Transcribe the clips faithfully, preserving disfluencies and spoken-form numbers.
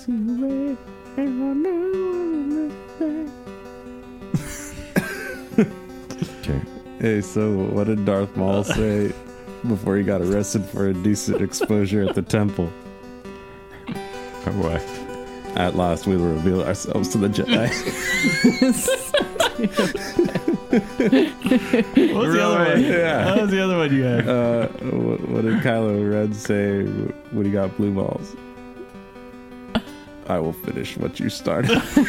takes you away. And I know Okay. Hey, so what did Darth Maul say before he got arrested for indecent exposure at the temple? Oh, what? At last, we will reveal ourselves to the Jedi. What was the other one? Yeah. What was the other one you had? Uh, what, what did Kylo Ren say when he got blue balls? I will finish what you started.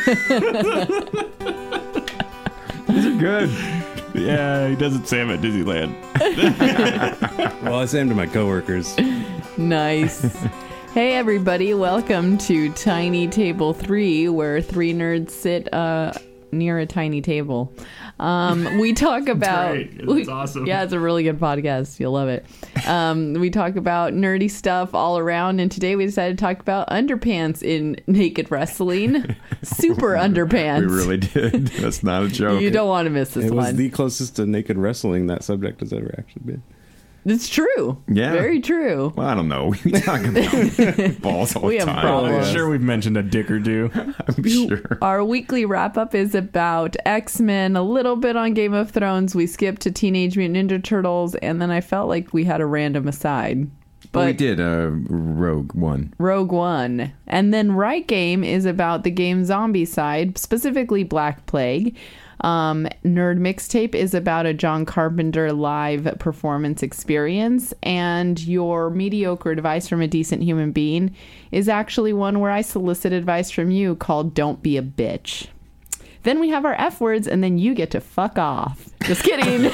These are good. Yeah, he doesn't say him at Disneyland. Well, I say them to my coworkers. Nice. Hey everybody, welcome to Tiny Table three, where three nerds sit uh, near a tiny table. Um, we talk about... great. It's we- awesome. Yeah, it's a really good podcast. You'll love it. Um, we talk about nerdy stuff all around, and today we decided to talk about underpants in naked wrestling. Super underpants. We really did. That's not a joke. You don't want to miss this It was one. the closest to naked wrestling that subject has ever actually been. It's true. Yeah. Very true. Well, I don't know. We talk about balls all We the have time. problems. I'm sure we've mentioned a dick or two. I'm sure. Our weekly wrap-up is about X-Men, a little bit on Game of Thrones. We skipped to Teenage Mutant Ninja Turtles, and then I felt like we had a random aside. But we But did uh, Rogue One. Rogue One. And then Right Game is about the game zombie side, specifically Black Plague. Um, Nerd Mixtape is about a John Carpenter live performance experience, and Your Mediocre Advice from a Decent Human Being is actually one where I solicit advice from you called Don't Be a Bitch. Then we have our F words, and then you get to fuck off. Just kidding.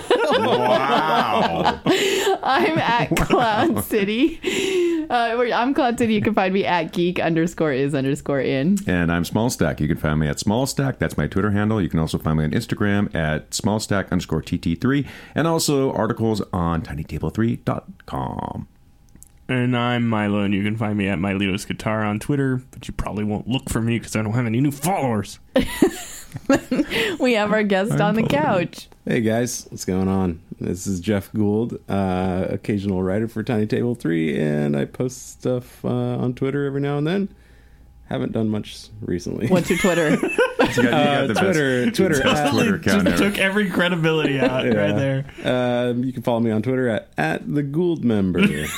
Wow. I'm at Cloud City. Uh, where- I'm Cloud City. You can find me at geek underscore is underscore in. And I'm Smallstack. You can find me at Smallstack. That's my Twitter handle. You can also find me on Instagram at Smallstack underscore T T three. And also articles on tiny table three dot com. And I'm Milo, and you can find me at Miletos Guitar on Twitter, but you probably won't look for me because I don't have any new followers. We have our guest on the couch. Hey guys, what's going on? This is Jeff Gould, uh, occasional writer for Tiny Table three, and I post stuff uh, on Twitter every now and then. Haven't done much recently. What's your Twitter? You got, you got Uh, the Twitter, best, Twitter, best at- Twitter account Just ever. took every credibility out Yeah. right there. Um, you can follow me on Twitter at, at the Gould member.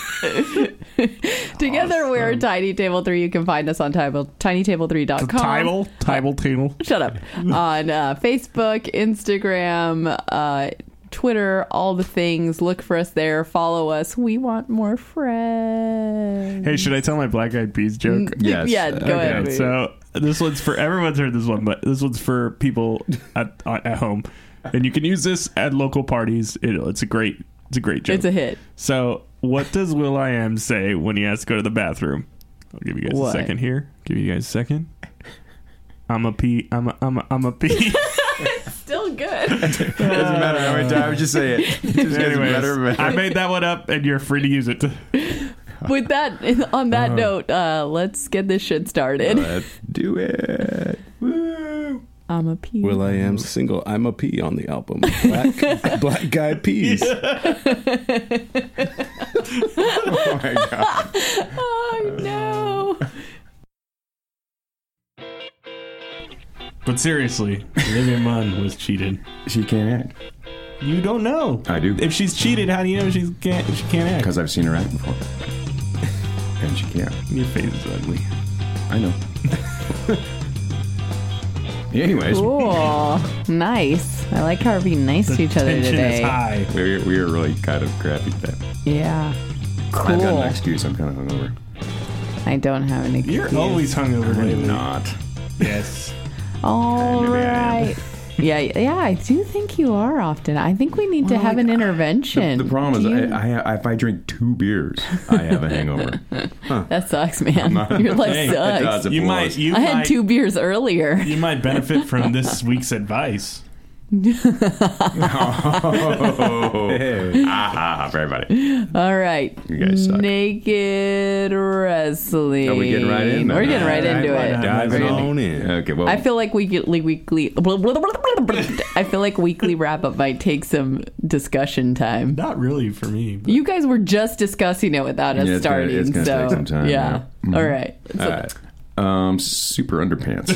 Together we're Tiny Table three. You can find us on table, tiny table three dot com. Table, table, table. Shut up. On uh, Facebook, Instagram, uh, Twitter, all the things. Look for us there. Follow us. We want more friends. Hey, should I tell my Black Eyed Peas joke? Yes. Yeah, go Okay, ahead. Okay, so this one's for everyone's heard this one, but this one's for people at at home, and you can use this at local parties. It, it's a great, it's a great joke. It's a hit. So, what does Will.i.am say when he has to go to the bathroom? I'll give you guys What? a second here. Give you guys a second. I'm a pee. I'm a. I'm a. I'm a pee. Still good. Doesn't matter how many times you say it. It just gets Anyways, better and better. I made that one up, and you're free to use it. With that, on that note, uh, let's get this shit started. Let's do it. Woo. I'm a pea. Will I am single. I'm a P on the album. Black, Black Guy Peas. Oh my god. Oh no. But seriously, Olivia Munn was cheated. She can't act. You don't know. I do. If she's cheated, how do you know she can't? She can't act. Because I've seen her act before. And she can't. Your face is ugly. I know. Anyways, Cool. Nice. I like how we're being nice to each other Tension today. is high. we we are really kind of crappy today. Yeah. I've got an Cool. excuse. I'm kind of hungover. I don't have an excuse. You're always hungover lately. I'm not. Yes. All Maybe I am. right. Yeah, yeah, I do think you are often. I think we need to Well, have like, an intervention. The, the problem Do is, you- I, I, if I drink two beers, I have a hangover. that sucks, man. Your life Hey, it sucks. does. It You blows. might. You I had might, two beers earlier. You might benefit from this week's advice. Oh, Hey. ah, for everybody. All right. You guys suck. Naked wrestling. Are we getting right in? We're getting right Alright, into why it. not? Diving We're gonna- on in. Okay, well, I feel like we get like weekly. I feel like weekly wrap up might take some discussion time. Not really for me. But You guys were just discussing it without us Yeah, it's gonna- starting, it's gonna so take some time, yeah. yeah. Mhm. All right. All right. Um, super underpants.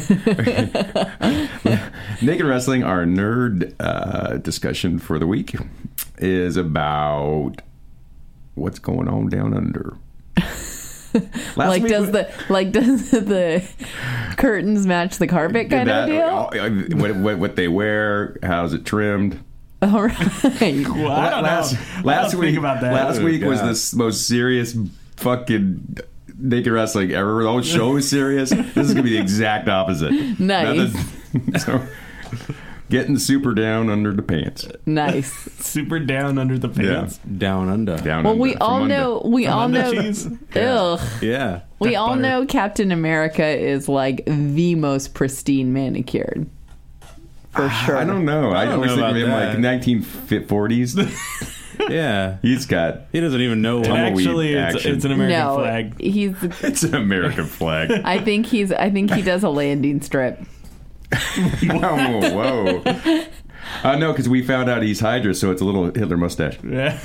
Naked Wrestling, our nerd uh, discussion for the week, is about what's going on down under. Last like week does we- the like does the curtains match the carpet kind that- of deal? What, what, what they wear, how's it trimmed. All right. Well, I don't last know. I last don't week, think about that. last Oh, week was God. the s- most serious fucking Naked Wrestling ever. The whole show is serious. This is gonna be the exact opposite. Nice. Nothing- so, getting super down under the pants. Nice. Super down under the pants. Down under. Down. Well, under, we from all under. know we From all under know cheese. Ugh. Yeah. We Duck all butter. know Captain America is like the most pristine manicured. For sure. I don't know. I, I don't always know think of about him that. like nineteen forties. Yeah. He's got. He doesn't even know. And what- Tumbleweed actually, it's, action. it's an American no, flag. he's. It's an American flag. I think he's. I think he does a landing strip. Whoa, whoa. Uh, no, because we found out he's Hydra, so it's a little Hitler mustache. Yeah.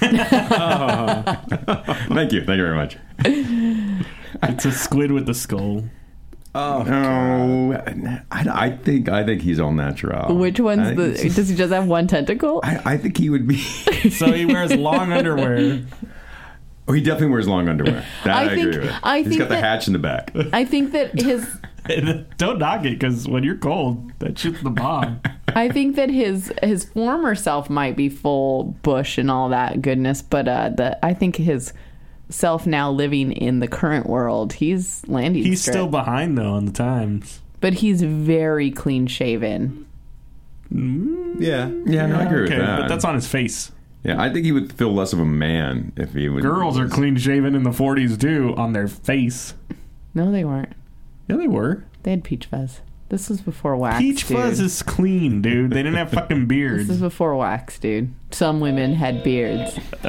Thank you. Thank you very much. It's a squid with the skull. Oh, No, I, I think I think he's all natural. Which one's I think the? he's- Does he just have one tentacle? I, I think he would be. So he wears long underwear. Oh, he definitely wears long underwear. That I, I think- agree with. I He's think got the that- hatch in the back. I think that his. Don't knock it, because when you're cold, that shit's the bomb. I think that his his former self might be full bush and all that goodness, but uh, the I think his self now living in the current world, he's landing. He's strip. still behind, though, on the times. but he's very clean shaven. yeah. Yeah, no, I agree Okay, with that. but that's on his face. Yeah, I think he would feel less of a man if he would. Girls are clean shaven in the forties, too, on their face. No, they weren't. Yeah, they were. They had peach fuzz. This was before wax. Peach dude. fuzz is clean, dude. They didn't have fucking beards. This is before wax, dude. Some women had beards. Uh,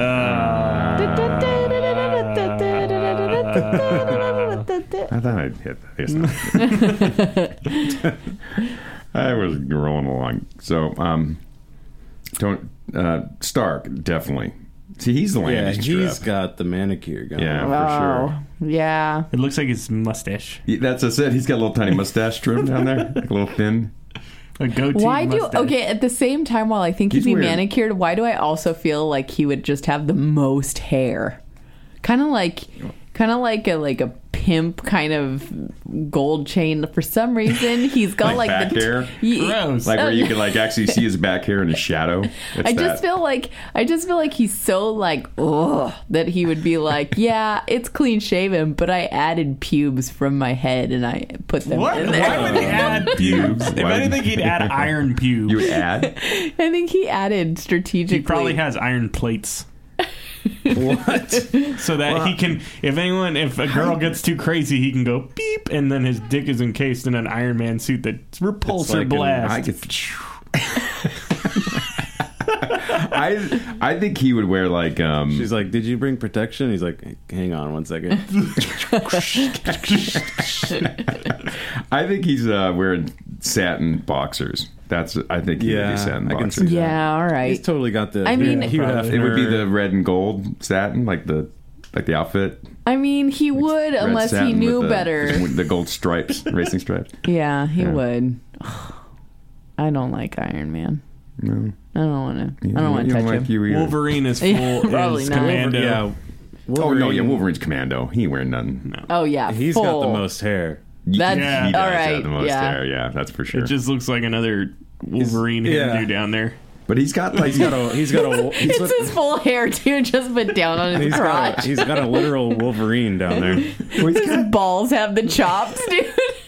I thought I'd hit that. Yes, no. I was rolling along. So, um, don't uh, Stark definitely. See, he's the Yeah, landing he's strip. got the manicure going. Yeah, Wow. for Yeah. it looks like his mustache. sure. That's what I said. He's got a little tiny mustache trim down there, like a little thin. A goatee Why do mustache. okay? At the same time, while I think he'd He's be weird. manicured, why do I also feel like he would just have the most hair? Kind of like, kind of like a like a pimp kind of gold chain. For some reason, he's got Like like, back the hair? Ye- Gross. Like where you can like actually see his back hair in his shadow. It's I just that. feel like I just feel like he's so like ugh that he would be like, yeah, it's clean shaven, but I added pubes from my head and I put them What? in there. Why would he add pubes? If Why- anything, he'd add iron pubes. You would add. I think he added strategically. He probably has iron plates. What? So that he can, if anyone, if a girl gets too crazy, he can go beep, and then his dick is encased in an Iron Man suit that repulsor like an- blast. I could. I I think he would wear like um. She's like, "Did you bring protection?" He's like, "Hang on one second." I think he's uh, wearing satin boxers. That's I think he would Yeah, be satin I can boxers. see that. yeah, all right. He's totally got the. I mean- he would have It would be her- the red and gold satin, like the like the outfit. I mean, he would Red unless he satin knew with the, better. with the gold stripes, racing stripes. Yeah, he Yeah. would. I don't like Iron Man. No, I don't want to. you I don't want to touch like him. you either. Wolverine is full. Yeah, probably is not. commando. Yeah. Oh no, yeah, Wolverine, Wolverine's commando. He ain't wearing nothing. No. Oh yeah, He's full. got the most hair. That's Yeah. he does all have right. the most yeah. hair. Yeah, that's for sure. It just looks like another Wolverine He's- hairdo yeah. down there. but he's got like He's got a. He's got a. He's It's his full hair too, just put down on his He's got, crotch. a, he's got a literal Wolverine down there. well, he's His got balls have the chops, dude.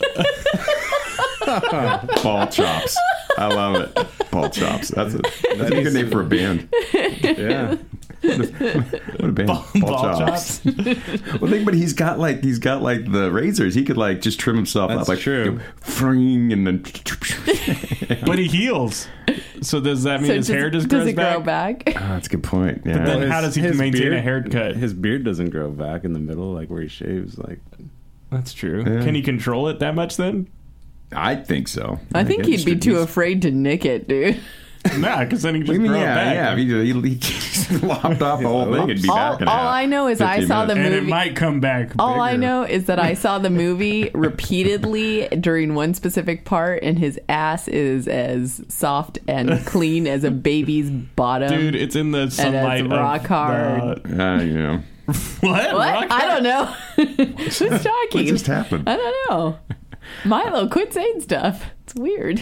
ball chops. I love it. Ball chops. That's a that's a good name for a band. Yeah. What a band. Ball, Ball chops. Well, think, but he's got like he's got like the razors. He could like just trim himself That's up, like true. fring, and then. But he heals. So does that mean So his does, hair just does grows it grow back? back? Oh, that's a good point. Yeah. then Well, how does he maintain a haircut? His beard doesn't grow back in the middle, like where he shaves. Like, That's true. Yeah. Can he control it that much then? I think so. I think it he'd be too distributes- afraid to nick it, dude. Nah, because then he What just do you mean, grow it yeah, back. yeah. If he, he, he just lopped off the whole thing, it'd be all, back in all half. I know is I fifteen saw the minutes. and movie. it might come back. All I bigger. know is that I saw the movie repeatedly during one specific part, and his ass is as soft and clean as a baby's bottom. Dude, it's in the sunlight. it's of rock hard. the- Uh, you know. what? What? Rock I don't know. Who's What talking? just happened? I don't know. Milo, quit saying stuff. It's weird.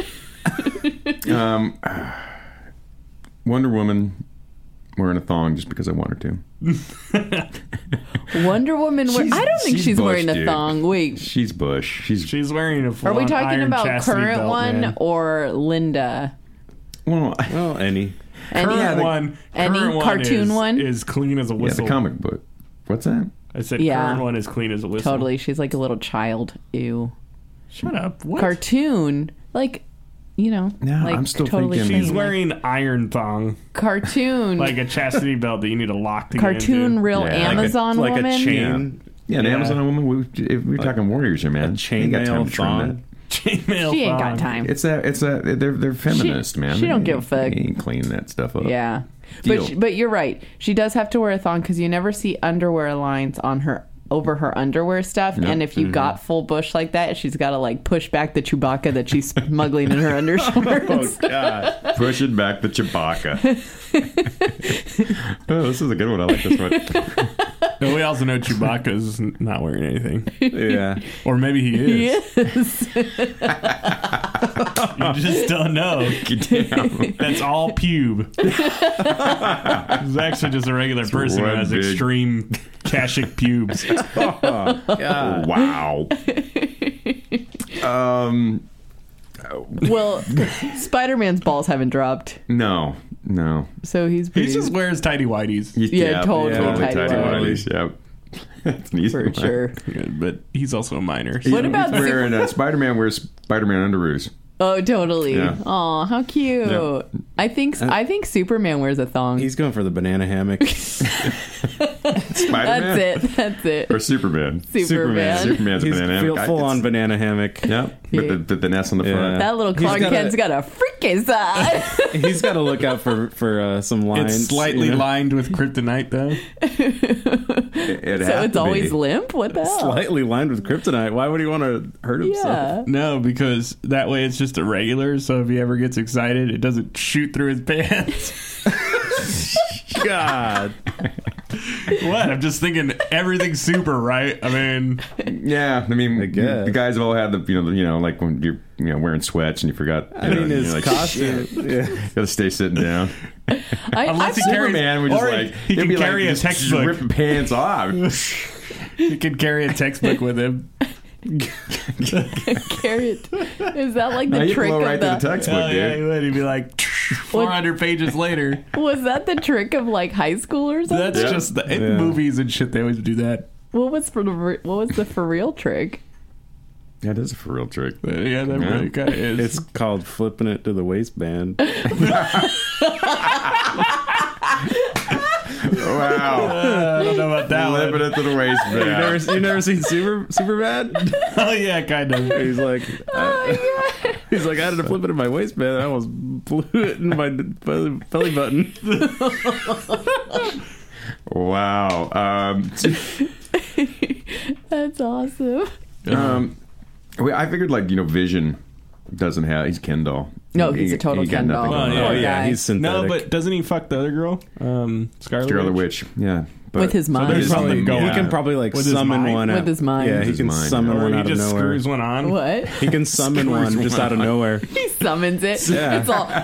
Um, Wonder Woman wearing a thong just because I want her to. Wonder Woman. Wear- She's- I don't think she's she's, wearing Bush, a dude. thong. Wait, She's Bush. She's She's wearing a are full we talking iron about chastity current belt, one man. or Linda? well, Well, any. Any, Current Yeah, the- one. any current one cartoon is, one? is clean as a yeah, whistle. the comic book. What's that? I said Yeah. current one is clean as a whistle. totally. She's like a little child. Ew. Shut up. What? Cartoon, like, you know, No, like I'm still totally thinking- He's clean. wearing iron thong, cartoon, like a chastity belt that you need to lock to cartoon, get into. real Yeah, like a- Amazon like woman. a chain. Yeah, an Yeah. Amazon woman. We, if we're talking warriors here, man. A chain Ain't got time mail to trim thong. that. Chainmail She ain't got thong. time. It's a, it's a, they're they're feminist, man. she don't They give a ain't- fuck. They ain't cleaning that stuff up. Yeah, Deal. but she, but you're right. She does have to wear a thong because you never see underwear lines on her over her underwear stuff. Yep. And if you got full bush like that, she's got to like push back the Chewbacca that she's smuggling in her undershorts. Oh, God. Pushing back the Chewbacca. Oh, this is a good one. I like this one. And we also know Chewbacca's not wearing anything. Yeah. Or maybe he is. Yes. You just don't know. Damn. That's all pube. He's actually just a regular person who one has big- extreme Kashyyyk pubes. Oh, God. Wow. um. Well, Spider-Man's balls haven't dropped, No. No. so he's He pretty just wears tidy whities. He's- Yeah, totally tidy whities. Yep. That's an easy for one. sure. Yeah, but he's also a minor. so- What about He's wearing uh, Spider-Man wears Spider-Man underoos. Oh, totally. Yeah. Aw, how cute. Yeah. I think I think Superman wears a thong. He's going for the banana hammock. Spider-Man That's it. That's it. or Superman. Superman. Superman's a He's banana full, hammock. full I- on it's- banana hammock. Yep. With the, with the nest on the Yeah. front. That little He's Clark got a- Kent's got a freaky side. He's got to look out for for uh, some lines. It's slightly you know? lined with kryptonite, though. It, it so had it's to always be. limp? What the hell? Slightly lined with kryptonite. Why would he want to hurt himself? Yeah. No, because that way it's just a regular, so if he ever gets excited, it doesn't shoot through his pants. God. What? I'm just thinking everything's super, right? I mean, Yeah, I mean, I guess. the guys have all had the you know the, you know like when you're you know wearing sweats and you forgot. You I know, mean, you're his like, costume. shit. Yeah. You gotta stay sitting down. I, unless he I, carries, Superman would just or like he it'd can be carry like, a just textbook. ripping pants off. He can carry a textbook with him. carry it. Is that like Now the you trick blow of right to the the? textbook, Oh, yeah, he dude. would. He'd be like four hundred pages later. Was that the trick of like high school or something? That's Yeah. just the, in Yeah. movies and shit. They always do that. What was for the re- what was the for real trick? Yeah, it is a for real trick. But yeah, that Yeah. really kind of is. It's called flipping it to the waistband. Wow, Uh, I don't know about that flipping one. it to the you waistband. never, you never seen Super Superbad? Oh yeah, kind of. He's like, I, he's like, I had to flip it in my waistband. I almost blew it in my belly, belly button. Wow. Um, That's awesome. um, well, I figured like you know Vision doesn't have. He's Ken doll. No, He- he's a he total got Ken nothing doll. going Oh, on. Oh Poor yeah, guy. he's synthetic. No, but doesn't he fuck the other girl? Um, Scarlet, Scarlet Witch? Witch. Yeah, but With his mind. there's something he going can on. probably like With his summon mind? one out. With his mind. Yeah, With he his can mind, summon Or one he out of just nowhere. screws one on. What? He can summon Screws one just one out of on. nowhere. He summons it. Yeah. It's all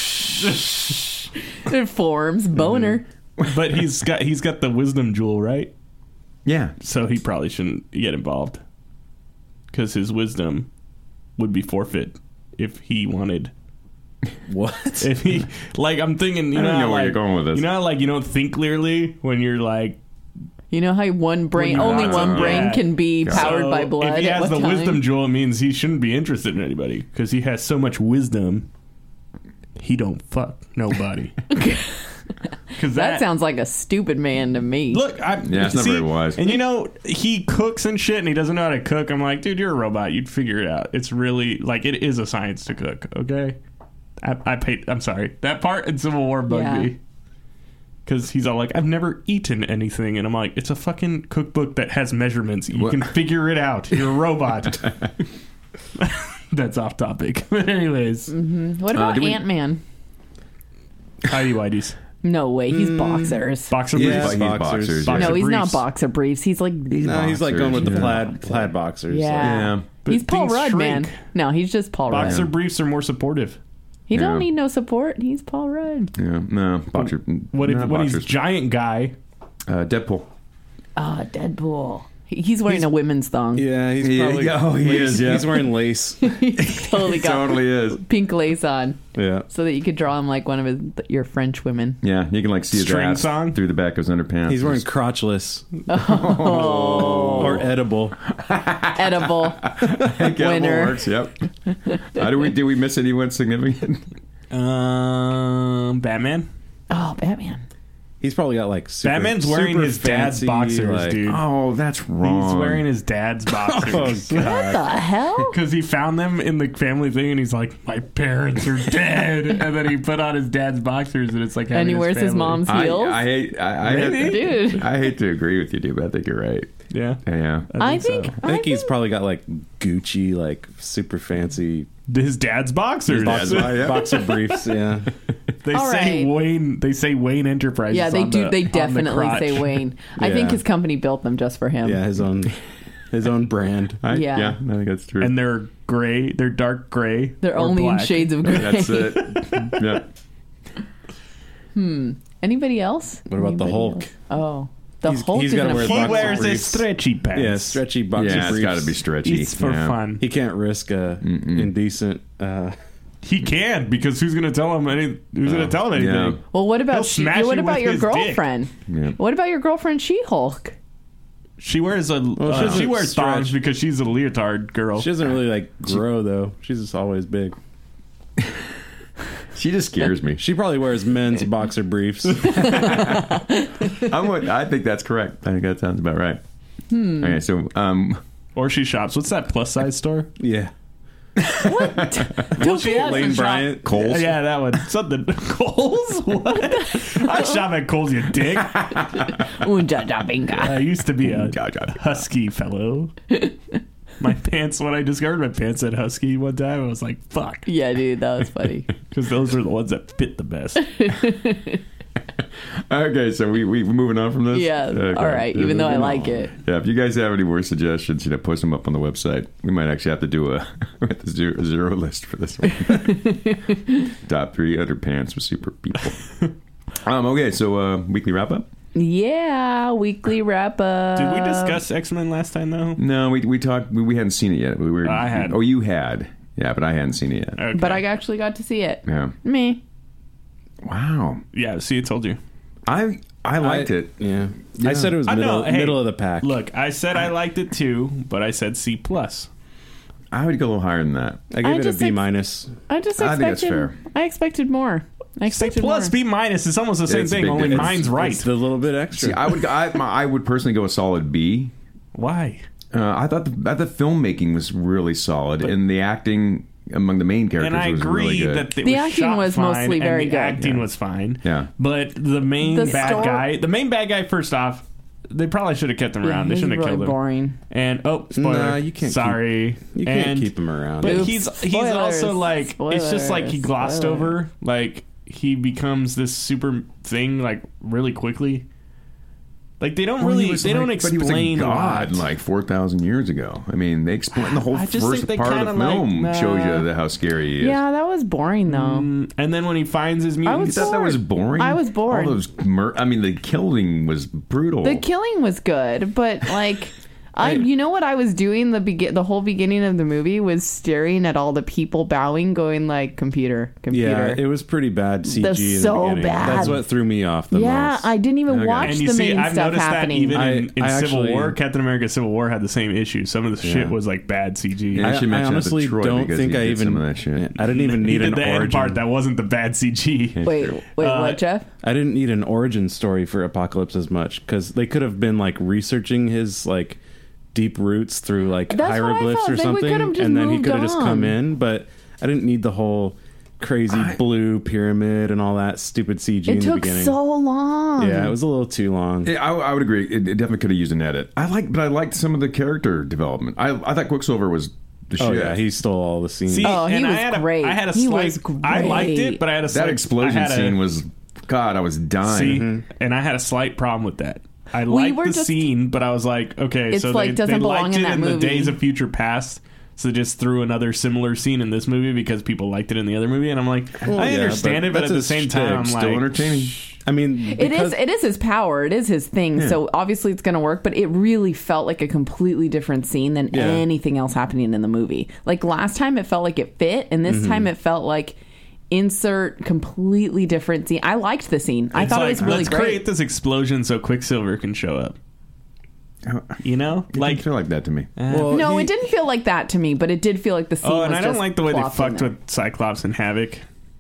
it forms boner. But he's got he's got the wisdom jewel, right? yeah. So he probably shouldn't get involved because his wisdom would be forfeit if he wanted. What? If he like, I'm thinking, you I know, don't how, know where like, you're going with this. You know, how, like you don't think clearly when you're like You know how one brain, When you only want one to, brain yeah. can be powered So by blood. If he at has one the time? wisdom jewel, it means he shouldn't be interested in anybody because he has so much wisdom. He don't fuck nobody. Because that, sounds like a stupid man to me. Look, I, Yeah, it's not see, very wise. And you know, he cooks and shit, and he doesn't know how to cook. I'm like, dude, you're a robot. You'd figure it out. It's really like it is a science to cook. Okay, I, I paid. I'm sorry. That part in Civil War bugged Yeah. me. Because he's all like, I've never eaten anything. And I'm like, it's a fucking cookbook that has measurements. You What? can figure it out. You're a robot. That's off topic. But anyways. What about do we- Ant-Man? Heidi Whiteys. No way, he's boxers. Boxer Yeah, briefs. He's boxers. boxers. Boxer yeah. No, he's not briefs. boxer briefs. He's like, No, he's like going with the yeah. plaid plaid boxers. yeah. Yeah. But He's Paul things Rudd, shrink. man. No, he's just Paul Boxer Rudd. briefs are more supportive. He Yeah. don't need no support. He's Paul Rudd. Yeah, no, boxer. What if no, when he's boxers. giant guy? uh, Deadpool. Ah, Deadpool. He- He's wearing He's- a women's thong. Yeah, he's Yeah, probably. oh, he lace- is, yeah. He's wearing lace. He's totally got Totally is. pink lace on, Yeah. so that you could draw him like one of his, your French women. Yeah, you can like see his String ass song? through the back of his underpants. He's wearing Just- crotchless Oh, or edible. edible. Edible winner. works, Yep. How do we do? We miss anyone significant? Um, Batman. Oh, Batman. He's probably got like super, Batman's wearing super his dad's fancy, boxers, like- dude. Oh, that's wrong. He's wearing his dad's boxers. Oh What god. the hell? Because he found them in the family thing, and he's like, "My parents are dead." And then he put on his dad's boxers, and it's like, And he having wears his family. mom's I, heels. I hate. I, I, Maybe. hate, Dude. I hate to agree with you, dude, but I think you're right. Yeah, Yeah. I think. so. I think he's probably got like Gucci, like super fancy his dad's boxers. That's why, yeah. boxer briefs. Yeah. They All say right. Wayne. They say Wayne Enterprises. Yeah, they on do. the- They on the definitely crotch. say Wayne. I think Yeah. his company built them just for him. Yeah, his own his own brand. I, Yeah. yeah. I think that's true. And they're gray. They're dark gray. They're or only black. in shades of gray. that's it. Yeah. Anybody else? What about the Anybody Hulk? else? Oh, the He's- Hulk he's is gotta in a wear He boxer wears his briefs. stretchy pants. Yeah, stretchy boxer Yeah, it's briefs. got to be stretchy. It's for yeah. fun. He can't risk a indecent. Uh, He can because who's gonna tell him any? Who's gonna tell him anything? yeah. Well, what He'll about she, smash what you about with your his dick. girlfriend? Yeah. What about your girlfriend, She-Hulk? She wears a. uh, she she doesn't wears stretch. thongs because she's a leotard girl. she doesn't really like grow though. She's just always big. She just scares me. She probably wears men's boxer briefs. I'm what, I think that's correct. I think that sounds about right. Hmm. Okay, so um, Or she shops. What's that plus size store? Yeah. Well, she has Lane to shop- Bryant. Kohl's. Yeah, that one. Something. Kohl's? What? I shop at Kohl's, you dick. Unja ja binga. I used to be a Ja, ja, ja. husky fellow. My pants, when I discovered my pants said husky one time, I was like, fuck. Yeah, dude, that was funny. Because those are the ones that fit the best. Okay, so we we moving on from this. Yeah, Okay. all right, even though I like it. Yeah, if you guys have any more suggestions, you know, post them up on the website. We might actually have to do a, we have to do a zero list for this one. Top three underpants with super people. Um. Okay, so uh, weekly wrap up. Yeah, weekly wrap up. Did we discuss X-Men last time, though? No, we we talked. We, we hadn't seen it yet. We were. I had. Oh, you had. Yeah, but I hadn't seen it yet. Okay. But I actually got to see it. Yeah. Me. Wow. Yeah, see, I told you. I I liked I- it. Yeah. Yeah. I said it was I middle, know, hey, middle of the pack. Look, I said I liked it too, but I said C plus. I would go a little higher than that. I gave I it a just B ex- minus. I just I expected. think that's fair. I expected more. I C expected plus, more. B minus is almost the same it's a thing, big only difference. mine's right. It's the little bit extra. See, I would I, my, I would personally go a solid B. Why? Uh, I thought the, I thought the filmmaking was really solid, and the acting among the main characters And I was agree really good. that it The was acting shot was fine, mostly and very the good. acting Yeah. was fine. Yeah. But the main The bad sto- guy, the main bad guy, first off, they probably should have kept him Yeah, around. They he's shouldn't have really killed him. boring. And oh, spoiler! Nah, you can't Sorry, you can't and, keep him around. But Oops. he's he's Spoilers. also like it's just like he Spoilers. glossed Spoilers. over. Like he becomes this super thing like really quickly. Like they don't Well, really he was they don't like- but he was a explain a god lot. like four thousand years ago. I mean, they explain the whole I just first think they part of the kinda, like, film nah. shows you the, how scary he is. Yeah, that was boring though. Mm, and then when he finds his I mutants, You was thought that was boring? I was bored. All those mur- I mean, the killing was brutal. The killing was good, but like, I you know what I was doing the begin the whole beginning of the movie was staring at all the people bowing, going like computer, computer. Yeah, it was pretty bad C G. That's in the so beginning. bad. That's what threw me off the yeah, most. I didn't even Okay. watch and you the see, main I've stuff noticed happening. that even I- in, in I Civil actually- War, Captain America: Civil War had the same issue. Some of the shit Yeah. was like bad C G. Yeah. I, I should I mention that to honestly Troy don't because think he I did even. some of that shit. I didn't even He need did an the end origin. part that wasn't the bad C G. Wait, wait, Uh, what, Jeff? I didn't need an origin story for Apocalypse as much because they could have been like researching his like deep roots through like That's what I hieroglyphs thought. or They- we something, could have just and then he moved could have just come on. in. But I didn't need the whole crazy I, blue pyramid and all that stupid C G It in the took beginning. so long. Yeah, it was a little too long. I, I would agree. It, it definitely could have used an edit. I like, but I liked some of the character development. I, I thought Quicksilver was the shit. Oh yeah, he stole all the scenes. See, Oh, he and I was had a, great. I had a He slight. was great. I liked it, but I had a that slight, explosion I had a- scene was, God, I was dying. See, and I had a slight problem with that. I We liked were the just- scene, but I was like, okay, It's so like, they, doesn't they belong liked in it that in the movie. Days of Future Past, so they just threw another similar scene in this movie because people liked it in the other movie, and I'm like, Well, I yeah, understand but it, but at that's the his same shtick. time, I'm Still like, entertaining. I mean, It is. It is his power. It is his thing. So obviously it's going to work. But it really felt like a completely different scene than Yeah. anything else happening in the movie. Like last time, it felt like it fit, and this Mm-hmm. time it felt like insert completely different scene. I liked the scene. I it's thought like, it was really let's great. create this explosion so Quicksilver can show up. You know, It like didn't feel like that to me. well, No, he- it didn't feel like that to me, but it did feel like the scene. oh, and was I don't just like the way they plopped in fucked there. with Cyclops and Havoc.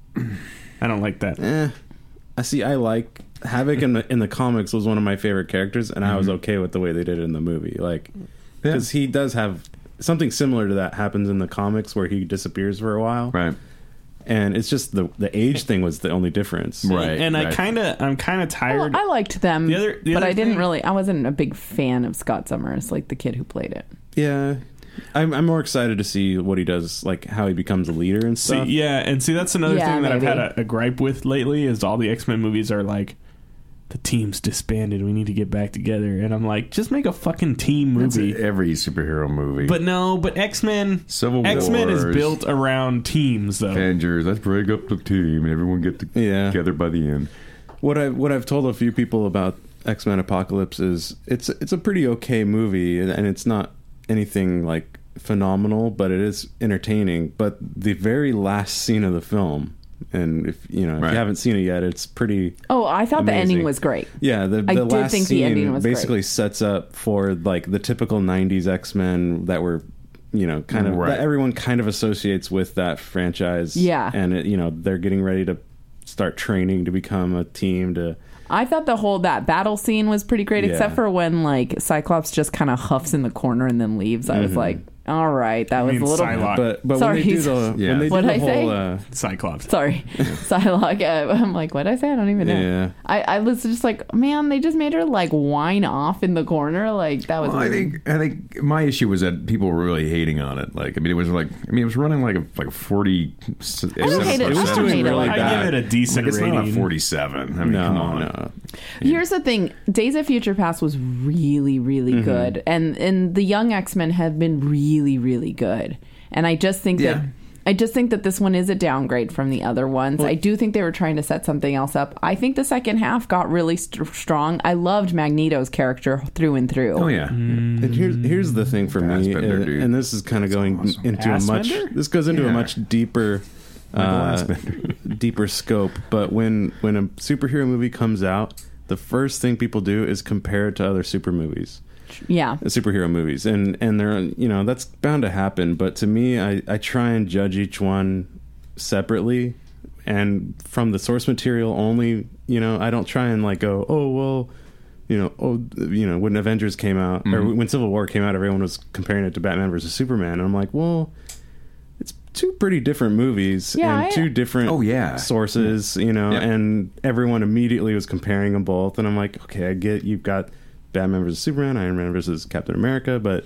I don't like that. Eh, I see. I like Havoc in the in the comics was one of my favorite characters, and I was okay with the way they did it in the movie. Like, because he does have something similar to that happens in the comics where he disappears for a while, Right. and it's just the the age thing was the only difference. Right. and I right. kind of, I'm kind of tired. Well, I liked them, The other- the but other I didn't thing- really. I wasn't a big fan of Scott Summers, like the kid who played it. Yeah, I'm I'm more excited to see what he does, like how he becomes a leader and See, stuff. yeah, and see that's another Yeah, thing that maybe. I've had a, a gripe with lately is all the X-Men movies are like, the team's disbanded, we need to get back together, and I'm like, just make a fucking team That's movie. every superhero movie. But no, but X-Men, Civil X-Men is Wars, built around teams though. Avengers, let's break up the team and everyone get to- Yeah. together by the end. What I what I've told a few people about X-Men Apocalypse is it's it's a pretty okay movie, and it's not anything like phenomenal, but it is entertaining. But the very last scene of the film, and if you know if Right. you haven't seen it yet, it's pretty. Oh, I thought the Amazing. ending was great. Yeah, the, I the did last think the scene ending was basically great. sets up for like the typical nineties X-Men that were, you know, kind of Right. that everyone kind of associates with that franchise. Yeah. and it, you know they're getting ready to start training to become a team to. I thought the whole that battle scene was pretty great, Yeah. except for when like Cyclops just kind of huffs in the corner and then leaves. I was like, all right, that was mean a little. Psylocke. But but Sorry, when they do the Yeah. when they do What'd the I whole say? uh, Cyclops. Sorry, Psylocke. Uh, I'm like, what did I say? I don't even know. Yeah. I, I was just like, man, they just made her like whine off in the corner. Like that was. Well, I weird. think I think my issue was that people were really hating on it. Like, I mean, it was like, I mean, it was running like a like a forty. I don't hate it. It was I don't doing hate it really like I that. give it a decent Like, it's not a rating. forty-seven. I mean, no come on. no Here's the thing: Days of Future Past was really, really Mm-hmm. good, and and the Young X-Men have been really, really good. And I just think Yeah. that I just think that this one is a downgrade from the other ones. I do think they were trying to set something else up. I think the second half got really st- strong. I loved Magneto's character through and through. Oh yeah. And here's here's the thing for me, Fassbender, uh, dude. and this is kind of going awesome. into a much. Fassbender? This goes into Yeah. a much deeper, Michael uh, Fassbender. deeper scope. But when when a superhero movie comes out, the first thing people do is compare it to other super movies. Yeah. superhero movies, and and they're you know that's bound to happen, but to me I, I try and judge each one separately and from the source material only. You know, I don't try and like go, oh well, you know, oh you know when Avengers came out or Mhm. when Civil War came out, everyone was comparing it to Batman versus Superman, and I'm like, well, it's two pretty different movies Yeah, and I- two different Oh, yeah. sources, you know, Yeah. and everyone immediately was comparing them both, and I'm like, okay, I get you've got Batman versus Superman, Iron Man versus Captain America, but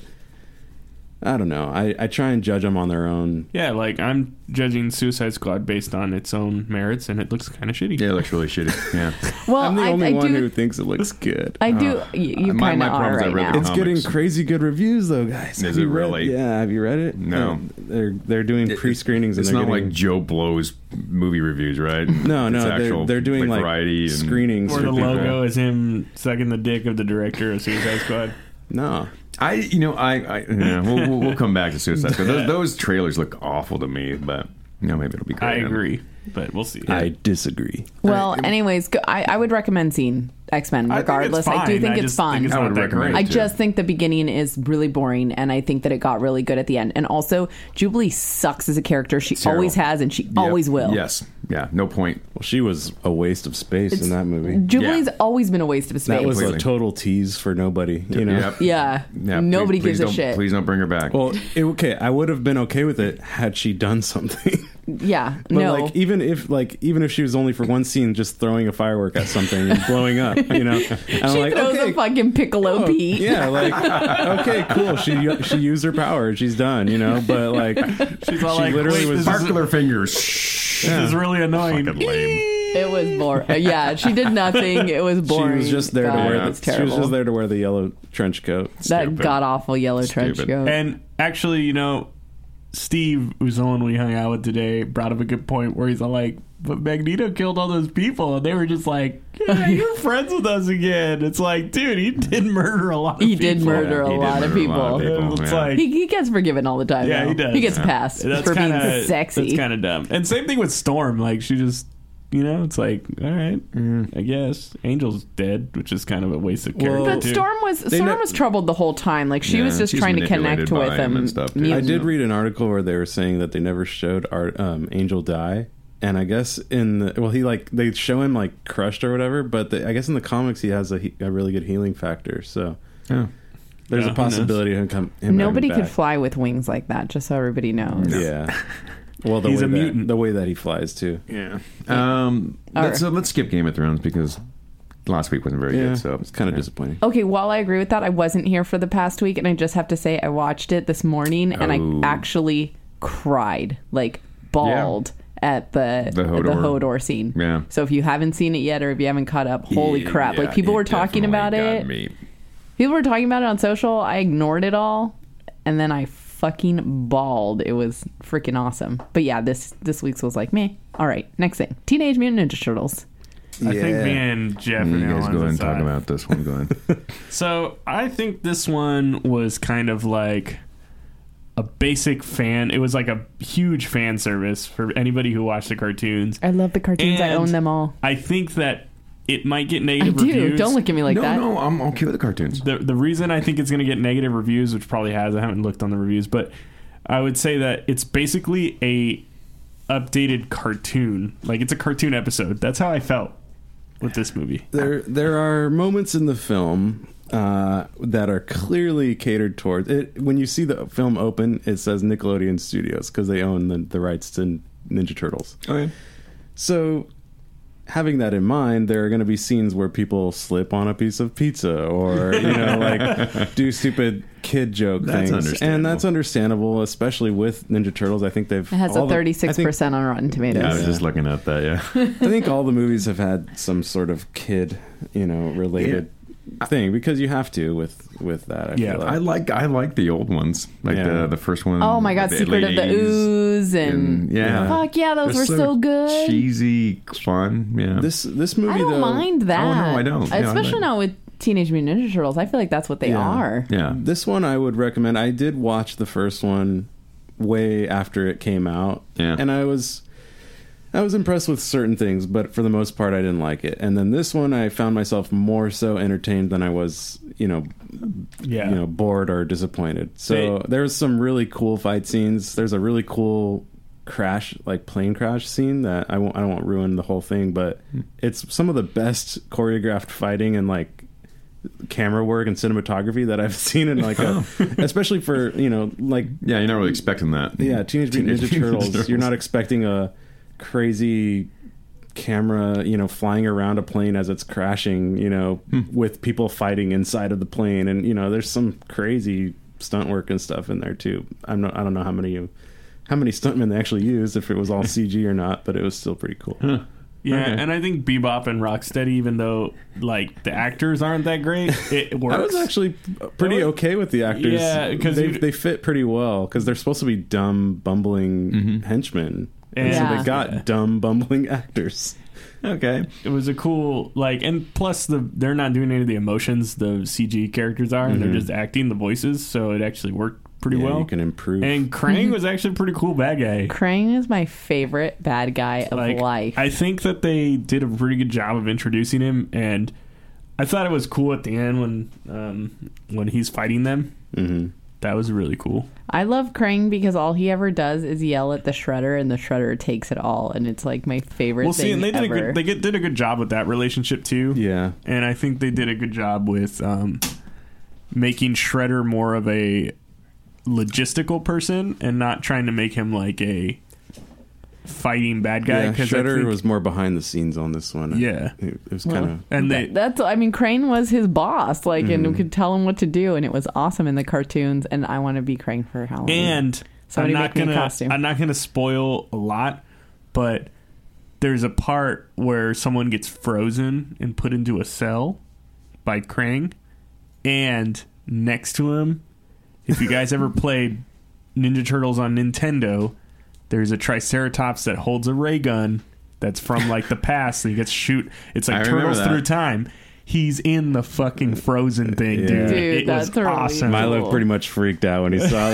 I don't know. I, I try and judge them on their own. Yeah, like I'm judging Suicide Squad based on its own merits, and it looks kind of shitty. Yeah, it looks really shitty. Yeah. Well, I'm the I, only I one do. who thinks it looks good. I do. Uh, you you my- kind my of problem are is I right read now. the It's comics. getting crazy good reviews, though, guys. Is Have it you read- really? Yeah, have you read it? No. Uh, they're they're doing It- pre-screenings. It's and they're not getting, like Joe Blow's movie reviews, right? no, no. It's They're, actual, they're doing like, variety and- screenings Or for the people. logo is him sucking the dick of the director of Suicide Squad. No, I, you know, I, I yeah, we'll, we'll, we'll come back to Suicide Squad. Those, those trailers look awful to me, but you know, maybe it'll be great. I agree, but we'll see. I disagree. Well, I- anyways, go, I, I would recommend seeing X-Men I think it's regardless. I, do fine. think I it's just fun. think it's I not would that recommend great. it I too. just think the beginning is really boring, and I think that it got really good at the end. And also, Jubilee sucks as a character. She Terrible. always has, and she Yep. always will. Yes. Yeah. No point. Well, she was a waste of space in that movie. Jubilee's Yeah. always been a waste of space. That was a Completely. total tease for nobody. You know. Yep. yeah. Yeah, please- Nobody please gives a don't- shit. Please don't bring her back. Well, it, okay, I would have been okay with it had she done something. Yeah, But no. like even if like even if she was only for one scene, just throwing a firework at something and blowing up, you know, and she I'm like, throws okay, a fucking Piccolo oh, Pete. yeah, like okay, cool. She she used her power. She's done, you know. But like, She's all she like, literally "Wait, was this is- Sparkler fingers. This is really annoying. Fucking lame. It was boring. Yeah, she did nothing. It was she boring. was just there God, to wear. it The, was she was terrible. just there to wear the yellow trench coat. that Stupid. god awful yellow trench Stupid. coat. And actually, you know, Steve, who's the one we hung out with today, brought up a good point where he's all like, but Magneto killed all those people, and they were just like, yeah, you're friends with us again. It's like, dude, he did murder a lot of He people. did murder a He did lot of murder a lot of people. people. It's Yeah. like, He, he gets forgiven all the time. yeah, though. he does. He gets Yeah. passed that's for kinda, being sexy. That's kind of dumb. And same thing with Storm. Like, she just, you know, it's like, all right, I guess Angel's dead, which is kind of a waste of character. Well, But too. Storm was Storm ne- was troubled the whole time. Like she Yeah, was just she's trying to manipulated connect by with him him. and stuff, too. I mutant. did read an article where they were saying that they never showed Art, um, Angel die, and I guess in the well, he like they show him like crushed or whatever, but the, I guess in the comics he has a, he- a really good healing factor, so Yeah. there's Yeah, a who knows? possibility of him come. Him Nobody coming could back. fly with wings like that. Just so everybody knows. Yeah. Well, the He's way a that, mutant. the way that he flies too. Yeah. Um, All let's, right. so let's skip Game of Thrones because last week wasn't very Yeah, good. So it's kind of yeah. disappointing. Okay, while I agree with that, I wasn't here for the past week, and I just have to say I watched it this morning, and Oh. I actually cried, like bawled at the The the Hodor. Hodor scene. Yeah. So if you haven't seen it yet, or if you haven't caught up, holy crap! Like Yeah, people it were talking definitely about got it. me. People were talking about it on social. I ignored it all, and then I fucking bawled. It was freaking awesome. But yeah, this this week's was like meh. All right, next thing, Teenage Mutant Ninja Turtles. I think me and Jeff You are guys on go ahead the and talk side. about this one. Go ahead. So I think this one was kind of like a basic fan. It was like a huge fan service for anybody who watched the cartoons. I love the cartoons. I And own them all. I think that it might get I negative do. reviews. Don't look at me like no, that. no, I'm okay with the cartoons. The the reason I think it's going to get negative reviews, which probably has, I haven't looked on the reviews, but I would say that it's basically a updated cartoon. Like it's a cartoon episode. That's how I felt with this movie. There, there are moments in the film uh, that are clearly catered towards it. When you see the film open, it says Nickelodeon Studios because they own the, the rights to Ninja Turtles. Okay. So, having that in mind, there are going to be scenes where people slip on a piece of pizza or, you know, like do stupid kid joke That's things. understandable. And that's understandable, especially with Ninja Turtles. I think they've. It has all a the- I thirty-six think- percent on Rotten Tomatoes. Yeah, I was Yeah. just looking at that. Yeah. I think all the movies have had some sort of kid, you know, related thing because you have to with with that. I Yeah, feel like. I like I like the old ones, like Yeah. the the first one. Oh my god, the Secret of the ladies, Ooze and, and yeah, fuck yeah, those They're were so good. cheesy, fun. Yeah, this this movie I don't though. mind that. Oh, no, I don't. Yeah, I Especially like- not with Teenage Mutant Ninja Turtles. I feel like that's what they Yeah. are. yeah. This one I would recommend. I did watch the first one way after it came out, Yeah. and I was I was impressed with certain things, but for the most part, I didn't like it. And then this one, I found myself more so entertained than I was, you know, Yeah. you know, bored or disappointed. So They- there's some really cool fight scenes. There's a really cool crash, like plane crash scene that I won't I don't want to ruin the whole thing, but it's some of the best choreographed fighting and like camera work and cinematography that I've seen in like a, especially for, you know, like Yeah, you're not really expecting that. yeah, Teenage Mutant Teenage Ninja Mutant Turtles. Turtles. You're not expecting a crazy camera, you know, flying around a plane as it's crashing, you know, with people fighting inside of the plane, and you know, there's some crazy stunt work and stuff in there too. I'm not, I don't know how many how many stuntmen they actually used, if it was all C G or not, but it was still pretty cool. Yeah, Okay. and I think Bebop and Rocksteady, even though like the actors aren't that great, it works. I was actually pretty I was- okay with the actors. Yeah, 'cause they you- they fit pretty well because they're supposed to be dumb, bumbling henchmen, and And- so Yeah. they got dumb, bumbling actors. Okay. it was a cool like, and plus the they're not doing any of the emotions the C G characters are, and they're just acting the voices, so it actually worked pretty Yeah, well. you can improve. And Krang was actually a pretty cool bad guy. Krang is my favorite bad guy of Like, life. I think that they did a pretty good job of introducing him, and I thought it was cool at the end when um, when he's fighting them. hmm That was really cool. I love Krang because all he ever does is yell at the Shredder, and the Shredder takes it all, and it's like my favorite Well, thing see, and they did ever. a good they get, did a good job with that relationship too. Yeah. And I think they did a good job with um, making Shredder more of a logistical person and not trying to make him like a fighting bad guy. Yeah, because Shredder think, was more behind the scenes on this one. Yeah. It, it was kind of... and they That's, I mean, Crane was his boss, like, Mm-hmm. and could tell him what to do, and it was awesome in the cartoons. And I want to be Crane for Halloween. and Somebody I'm make not me a gonna costume. I'm not gonna spoil a lot, but there's a part where someone gets frozen and put into a cell by Krang, and next to him, if you guys ever played Ninja Turtles on Nintendo, there's a Triceratops that holds a ray gun that's from like the past, and he gets shoot. It's I like remember Turtles that. Through Time. He's in the fucking Frozen thing, Yeah. dude. Dude, it was that's really awesome. Milo cool. pretty much freaked out when he saw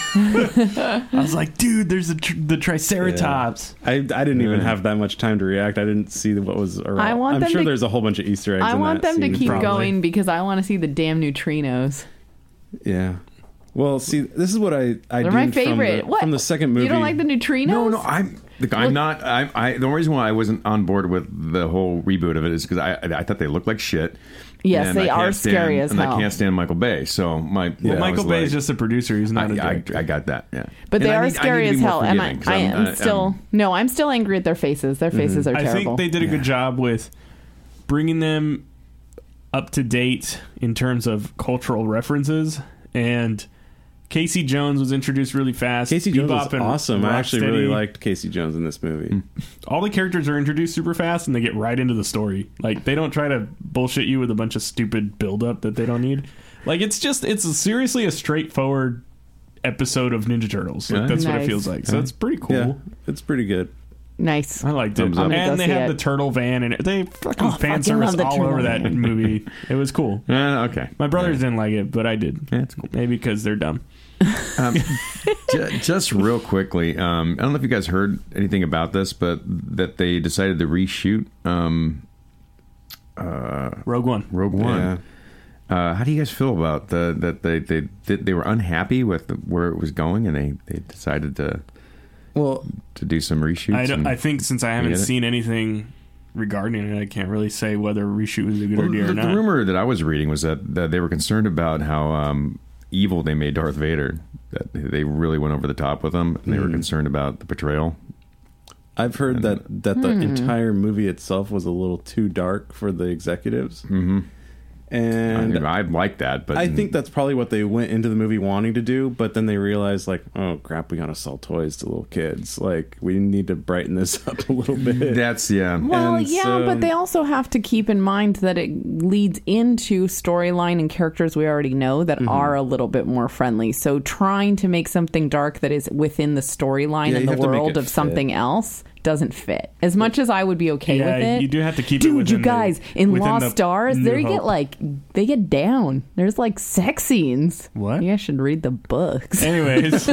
that. I was like, dude, there's a tr- the Triceratops. I, I didn't even Yeah. have that much time to react. I didn't see what was around. I want I'm them sure to- there's a whole bunch of Easter eggs I in want that them to scene. keep Probably. going because I want to see the damn neutrinos. Yeah. Well, see, this is what I I They're my deemed from favorite. the, what? from the second movie. You don't like the neutrinos? No, no, I'm. Look, I'm not. I, I. The only reason why I wasn't on board with the whole reboot of it is because I, I, I thought they looked like shit. Yes, and they I are can't stand- scary as and hell. I can't stand Michael Bay. So my. Well, yeah, I Michael was Bay like- is just a producer. He's not a I, I, director. I got that. Yeah, But they And I are need- I scary need to as be more hell. Am I? forgiving, 'cause I I'm- am I- still. I'm- No, I'm still angry at their faces. Their faces are I terrible. think they did a good job with bringing them up to date in terms of cultural references. And Casey Jones was introduced really fast. Casey Jones Bebop was and awesome. I actually really Rocksteady. liked Casey Jones in this movie. All the characters are introduced super fast, and they get right into the story. Like, they don't try to bullshit you with a bunch of stupid buildup that they don't need. Like, it's just, it's a, seriously a straightforward episode of Ninja Turtles. Like, Yeah. that's what it Nice. feels like. So it's pretty cool. Yeah, it's pretty good. Nice. I liked it. Thumbs up. I'm gonna And go they see had it. the turtle van, and it, they fucking Oh, fan fucking service love the all turtle over that van. movie. It was cool. Uh, okay. My brothers didn't like it, but I did. Yeah, it's cool. Maybe because they're dumb. Um, ju- just real quickly, um, I don't know if you guys heard anything about this, but that they decided to reshoot um, uh, Rogue One. Rogue One. Yeah. Uh, how do you guys feel about the, that they, they they they were unhappy with where it was going, and they, they decided to Well, to do some reshoots? I, don't, and- I think since I haven't get it? seen anything regarding it, I can't really say whether a reshoot was a good Well, idea the, or the not. rumor that I was reading was that, that they were concerned about how um, evil they made Darth Vader. That they really went over the top with him, and they were Mm. concerned about the portrayal. I've heard And- that that the Hmm. entire movie itself was a little too dark for the executives, Mm-hmm. and I, I like that, but I think that's probably what they went into the movie wanting to do, but then they realized, like, oh crap, we gotta sell toys to little kids. Like, we need to brighten this up a little bit. that's yeah. Well, And yeah, so- but they also have to keep in mind that it leads into storyline and characters we already know that Mm-hmm. are a little bit more friendly. So trying to make something dark that is within the storyline Yeah, and you the have to make world it of fit. something else doesn't fit. As much as I would be okay yeah, with it. you do have to keep it Dude, within you guys, the, in within Lost the Stars, New there you get Hope. like, they get down. There's like sex scenes. What? You guys should read the books. Anyways,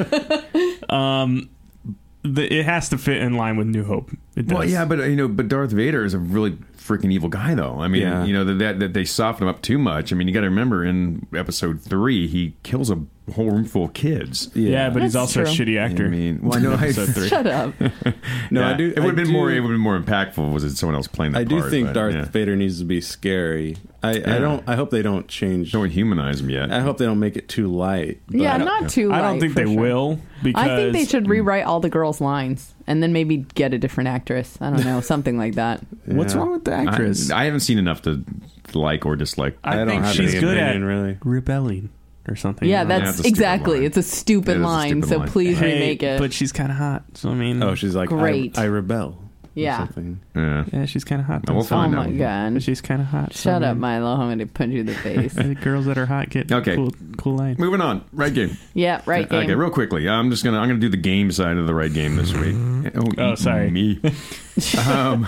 um, the, it has to fit in line with New Hope. It does. Well, yeah, but you know, but Darth Vader is a really freaking evil guy, though. I mean, Yeah. you know that, that they soften him up too much. I mean, you got to remember in Episode Three, he kills a whole room full of kids. yeah, but he's That's also true. a shitty actor. I mean, well, I know. I, Episode three. Shut up. No, yeah, I do. It would have I been do- more. It would have been more impactful was it someone else playing that I do part, think but, Darth yeah. Vader needs to be scary. I, Yeah. I don't. I hope they don't change. Don't humanize him yet. I hope they don't make it too light. but- Yeah, not too I don't light, think for they sure. will because I think they should rewrite all the girls' lines and then maybe get a different actress. I don't know, something like that. What's Yeah. wrong with the actress? I, I haven't seen enough to like or dislike. I, I don't think have she's any good at opinion, really. rebelling or something. Yeah, I don't know. that's it's a stupid exactly. line. It's a stupid It is a line, stupid so line. please Hey, remake it. But she's kind of hot, so I mean, Oh, she's like, Great. I, I rebel. or Yeah. something. Yeah. yeah, she's kind of hot. Oh, we'll though, so- Oh find my out. god. She's kind of hot. so Shut I up, mean, Milo. I'm going to punch you in the face. the girls that are hot get Okay. cool, cool line. Moving on. Right game. Yeah, right game. Okay, real quickly. I'm just gonna I'm gonna do the game side of the right game this week. Oh, sorry. me. um,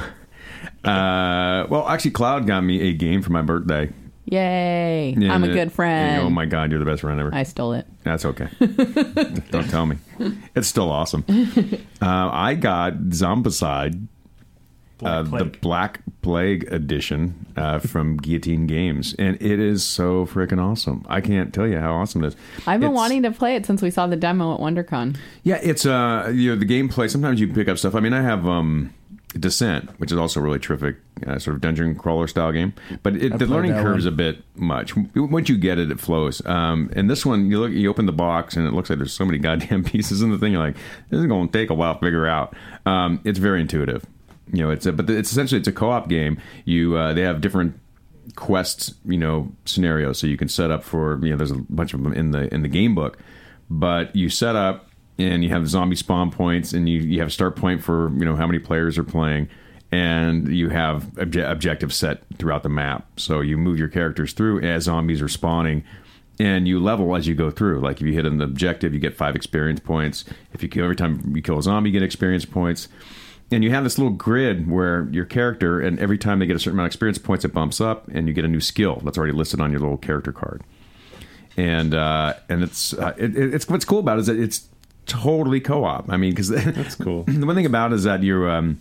uh, well, actually, Cloud got me a game for my birthday. Yay. Yeah, I'm a and good it- friend. Oh my god, you're the best friend ever. I stole it. That's okay. Don't tell me. It's still awesome. Uh, I got Zombicide, uh, Black the Plague. Black Plague edition uh, from Guillotine Games, and it is so freaking awesome. I can't tell you how awesome it is. I've been It's- wanting to play it since we saw the demo at WonderCon. Yeah, it's uh, you know, the gameplay. Sometimes you pick up stuff. I mean, I have um, Descent, which is also a really terrific uh, sort of dungeon crawler style game, but it, the played learning that curve is one. a bit much. Once you get it, it flows. Um, and this one, you look, you open the box, and it looks like there's so many goddamn pieces in the thing. You're like, this is going to take a while to figure out. Um, it's very intuitive, you know. It's a, but it's essentially it's a co-op game. You uh, they have different quests, you know, scenarios, so you can set up for, you know, there's a bunch of them in the in the game book, but you set up. And you have zombie spawn points, and you, you have a start point for, you know, how many players are playing, and you have obje- objectives set throughout the map. So you move your characters through as zombies are spawning, and you level as you go through. Like if you hit an objective, you get five experience points. If you kill every time you kill a zombie, you get experience points. And you have this little grid where your character, and every time they get a certain amount of experience points, it bumps up, and you get a new skill that's already listed on your little character card. And uh, and it's uh, it, it's what's cool about it is that it's totally co-op. I mean, because That's cool. The one thing about it is that you're um,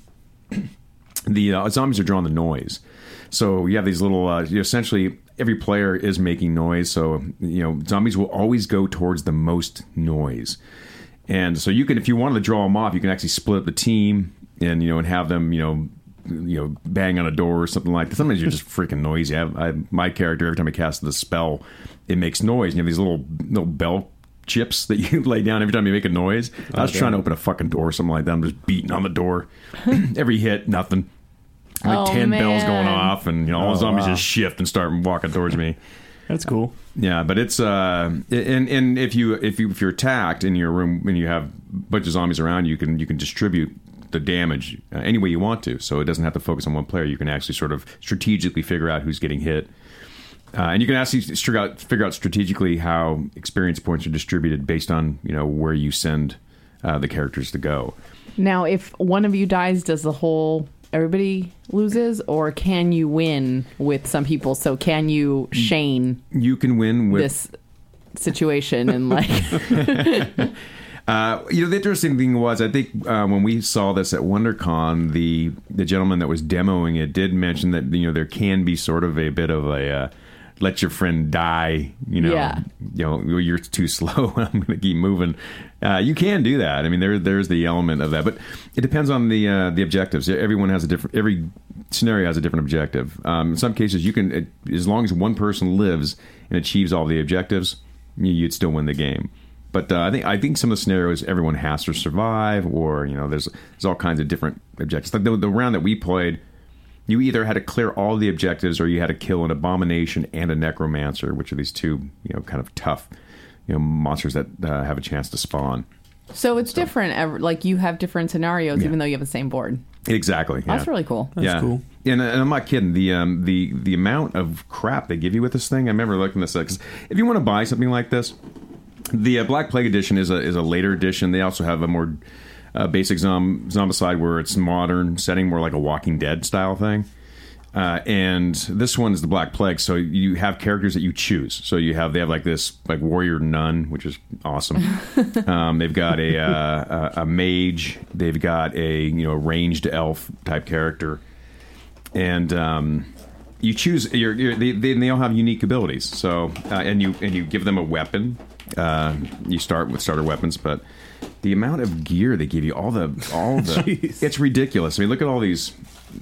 the uh, zombies are drawing the noise, so you have these little. Uh, you essentially, every player is making noise, so you know zombies will always go towards the most noise, and so you can, if you wanted to draw them off, you can actually split up the team and you know and have them you know you know bang on a door or something like that. Sometimes you're just freaking noisy. I have, I have my character, every time I cast the spell, it makes noise. And you have these little little bell chips that you lay down every time you make a noise. I was Okay. trying to open a fucking door or something like that. I'm just beating on the door. Every hit, nothing. Like Oh, ten bells going man. off, and you know all Oh, the zombies wow. just shift and start walking towards me. That's cool. Yeah, but it's uh, and and if you if you if you're attacked in your room and you have a bunch of zombies around you, you can you can distribute the damage uh, any way you want to, so it doesn't have to focus on one player. You can actually sort of strategically figure out who's getting hit. Uh, and you can actually figure out, figure out strategically how experience points are distributed based on you know where you send uh, the characters to go. Now, if one of you dies, does the whole everybody loses, or can you win with some people? So can you Shane You can win with this situation and like Uh, you know, the interesting thing was, I think uh, when we saw this at WonderCon, the the gentleman that was demoing it did mention that you know there can be sort of a bit of a uh, let your friend die. You know, Yeah. you know, you're too slow. I'm going to keep moving. Uh, you can do that. I mean, there there's the element of that, but it depends on the uh, the objectives. Everyone has a different. Every scenario has a different objective. Um, in some cases, you can, as long as one person lives and achieves all the objectives, you'd still win the game. But uh, I think I think some of the scenarios everyone has to survive, or you know, there's there's all kinds of different objectives. Like the, the round that we played, you either had to clear all the objectives, or you had to kill an abomination and a necromancer, which are these two you know kind of tough you know monsters that uh, have a chance to spawn. so it's different. ev- Like you have different scenarios, Yeah. even though you have the same board. Exactly. Yeah. That's really cool. That's yeah. cool. And, and I'm not kidding. The um the the amount of crap they give you with this thing. I remember looking this up, 'cause if you want to buy something like this. The uh, Black Plague edition is a is a later edition. They also have a more uh, basic zom- zombicide where it's modern setting, more like a Walking Dead style thing. Uh, and this one is the Black Plague, so you have characters that you choose. So you have they have like this like warrior nun, which is awesome. um, they've got a, uh, a a mage. They've got a you know ranged elf type character, and um, you choose. You're, you're, they, they they all have unique abilities. So uh, and you and you give them a weapon. Uh, you start with starter weapons, but the amount of gear they give you, all the, all the, Jeez. it's ridiculous. I mean, look at all these.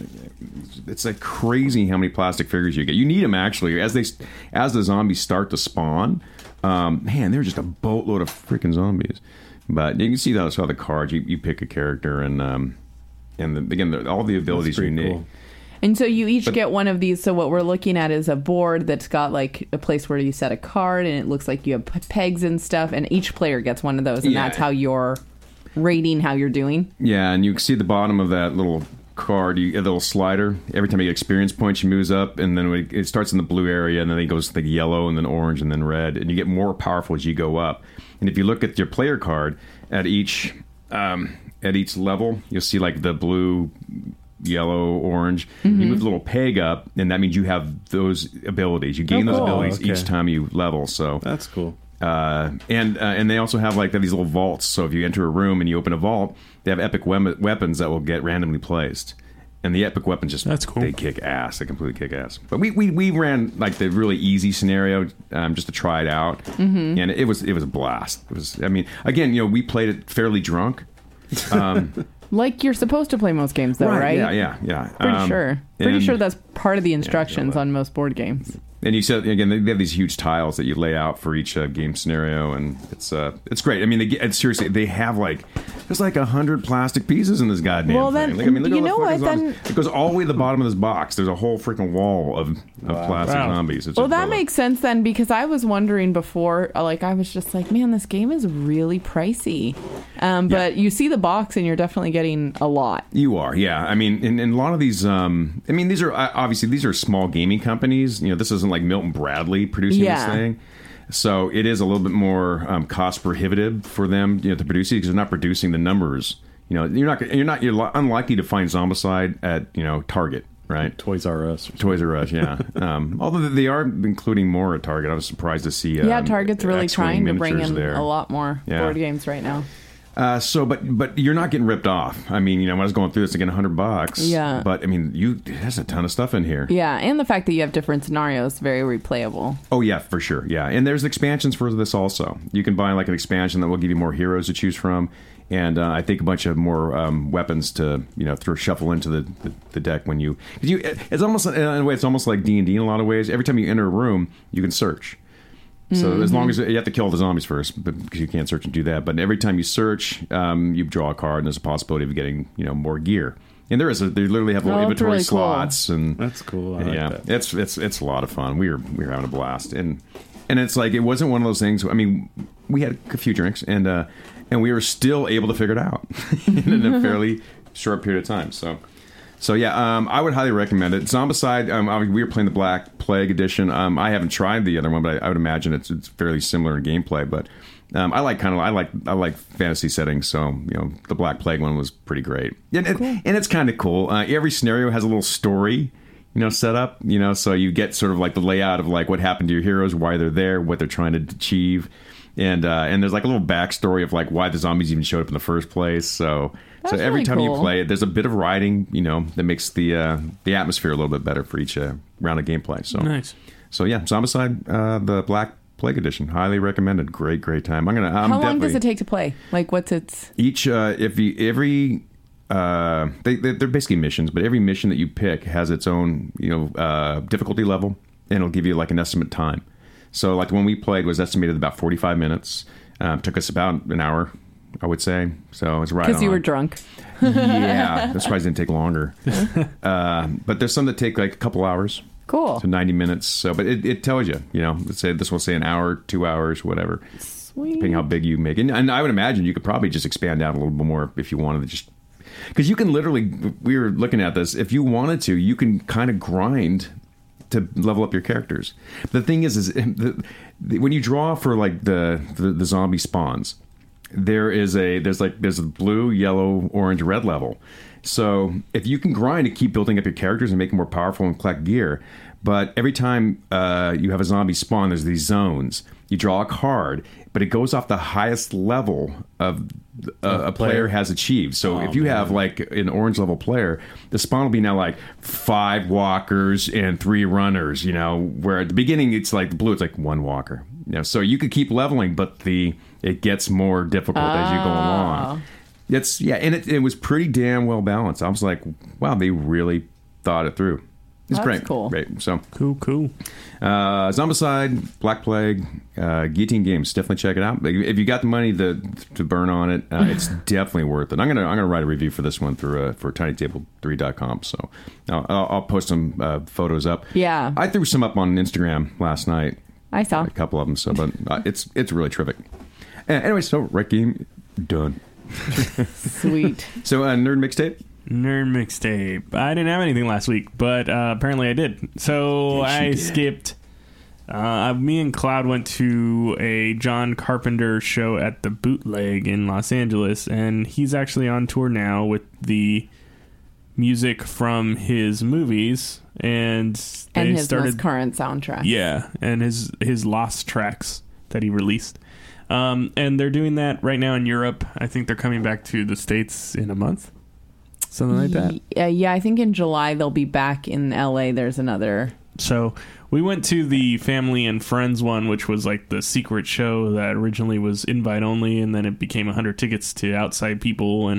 It's like crazy how many plastic figures you get. You need them actually as they, as the zombies start to spawn. Um, man, they're just a boatload of freaking zombies. But you can see those how the cards. You, you pick a character and um, and the, again the, all the abilities That's are pretty unique. cool. And so you each But- get one of these. So what we're looking at is a board that's got like a place where you set a card, and it looks like you have p- pegs and stuff. And each player gets one of those, and Yeah. that's how you're rating how you're doing. Yeah, and you can see the bottom of that little card, you, a little slider. Every time you get experience points, you moves up, and then it starts in the blue area, and then it goes to the yellow, and then orange, and then red, and you get more powerful as you go up. And if you look at your player card at each um, at each level, you'll see like the blue, yellow, orange. Mm-hmm. You move the little peg up, and that means you have those abilities. You gain Oh, those cool. abilities Okay. each time you level. So That's cool. Uh, and uh, and they also have like these little vaults. So if you enter a room and you open a vault, they have epic we- weapons that will get randomly placed. And the epic weapons just That's cool. They kick ass. They completely kick ass. But we, we, we ran like the really easy scenario um, just to try it out, mm-hmm. and it was it was a blast. It was I mean again you know we played it fairly drunk. Um, Like you're supposed to play most games, though, right? Yeah, yeah, yeah. Pretty Um, sure. Pretty and- sure that's part of the instructions yeah. on most board games. And you said again, they have these huge tiles that you lay out for each uh, game scenario, and it's uh, it's great. I mean, they get, and seriously, they have like there's like a hundred plastic pieces in this goddamn Well, thing. then, Like, I mean, look you at know all the what, fucking then- zombies. It goes all the way to the bottom of this box. There's a whole freaking wall of, of plastic Wow. zombies. It's Well, just that brilliant. makes sense then, because I was wondering before, like, I was just like, man, this game is really pricey. Um, but you see the box, and you're definitely getting a lot. You are, yeah. I mean, and, and a lot of these, um, I mean, these are uh, obviously these are small gaming companies. You know, this isn't like Milton Bradley producing Yeah. this thing, so it is a little bit more um, cost prohibitive for them, you know, to produce it because they're not producing the numbers. You know, you're not you're not you're li- unlikely to find Zombicide at you know Target, right? Toys R Us. Toys R Us, yeah. um, although they are including more at Target. I was surprised to see. Yeah, um, Target's really X-Wing trying to bring miniatures in there. a lot more Yeah. board games right now. Uh, so, but but you're not getting ripped off. I mean, you know, when I was going through this again, a hundred bucks. Yeah. But I mean, you there's a ton of stuff in here. Yeah, and the fact that you have different scenarios, very replayable. Oh yeah, for sure. Yeah, and there's expansions for this also. You can buy like an expansion that will give you more heroes to choose from, and uh, I think a bunch of more um, weapons to you know throw shuffle into the, the, the deck when you. 'Cause you it's almost in a way it's almost like D and D in a lot of ways. Every time you enter a room, you can search. So Mm-hmm. as long as you have to kill the zombies first, but- because you can't search and do that. But every time you search, um, you draw a card, and there's a possibility of getting you know more gear. And there is a, they literally have little Oh, that's inventory really cool. slots, and That's cool. I like yeah, that. it's it's it's a lot of fun. We were we were having a blast, and and it's like it wasn't one of those things. I mean, we had a few drinks, and uh, and we were still able to figure it out in a fairly short period of time. So. So yeah, um, I would highly recommend it. Zombicide, um, obviously we were playing the Black Plague edition. Um, I haven't tried the other one, but I, I would imagine it's it's fairly similar in gameplay. But um, I like kind of I like I like fantasy settings, so you know the Black Plague one was pretty great, and it, and it's kind of cool. Uh, every scenario has a little story, you know, set up, you know, so you get sort of like the layout of like what happened to your heroes, why they're there, what they're trying to achieve. And uh, and there's like a little backstory of like why the zombies even showed up in the first place. So That's so every really time you cool. play it, there's a bit of writing, you know, that makes the uh, the atmosphere a little bit better for each uh, round of gameplay. So Nice. So yeah, Zombicide, uh, the Black Plague edition, highly recommended. Great, great time. I'm gonna. I'm How long does definitely- it take to play? Like, what's its... Each uh, if you every. Uh, they, they they're basically missions, but every mission that you pick has its own you know uh, difficulty level, and it'll give you like an estimate time. So like the one we played was estimated about forty-five minutes. Um, took us about an hour, I would say. So it's right Because you on. were drunk. Yeah, that's why it didn't take longer. uh, but there's some that take like a couple hours Cool. to ninety minutes. So, but it, it tells you, you know, let's say this will say an hour, two hours, whatever, Sweet. depending how big you make it. And, and I would imagine you could probably just expand out a little bit more if you wanted to just. Because you can literally, we were looking at this, if you wanted to, you can kind of grind to level up your characters. The thing is, is the, the, when you draw for like the, the the zombie spawns, there is a there's like there's a blue, yellow, orange, red level. So if you can grind to keep building up your characters and make them more powerful and collect gear, but every time uh, you have a zombie spawn, there's these zones. You draw a card, but it goes off the highest level of uh, a player has achieved. So Oh, if you man. have like an orange level player, the spawn will be now like five walkers and three runners. You know, where at the beginning it's like the blue, it's like one walker. You know, so you could keep leveling, but the it gets more difficult as you go along. It's yeah, and it, it was pretty damn well balanced. I was like, wow, they really thought it through. It's That's great, cool. great. So, Cool, cool. uh, Zombicide, Black Plague, uh, Guillotine Games. Definitely check it out. If you got the money to to burn on it, uh, it's definitely worth it. I'm gonna I'm gonna write a review for this one through uh, for tiny table three dot com. So I'll, I'll I'll post some uh, photos up. Yeah. I threw some up on Instagram last night. I saw. A couple of them. So, but uh, it's it's really terrific. Uh, anyway, so Wreck Game done. Sweet. So uh, Nerd Mixtape. Nerd mixtape. I didn't have anything last week, but uh, apparently I did. So Yes, you I did. skipped. Uh, me and Cloud went to a John Carpenter show at the Bootleg in Los Angeles, and he's actually on tour now with the music from his movies, and they And his started. most current soundtrack. Yeah, and his his lost tracks that he released. Um, and they're doing that right now in Europe. I think they're coming back to the States in a month. Something like that. Yeah, yeah, I think in July they'll be back in L A. There's another. So we went to the family and friends one, which was like the secret show that originally was invite only, and then it became one hundred tickets to outside people, and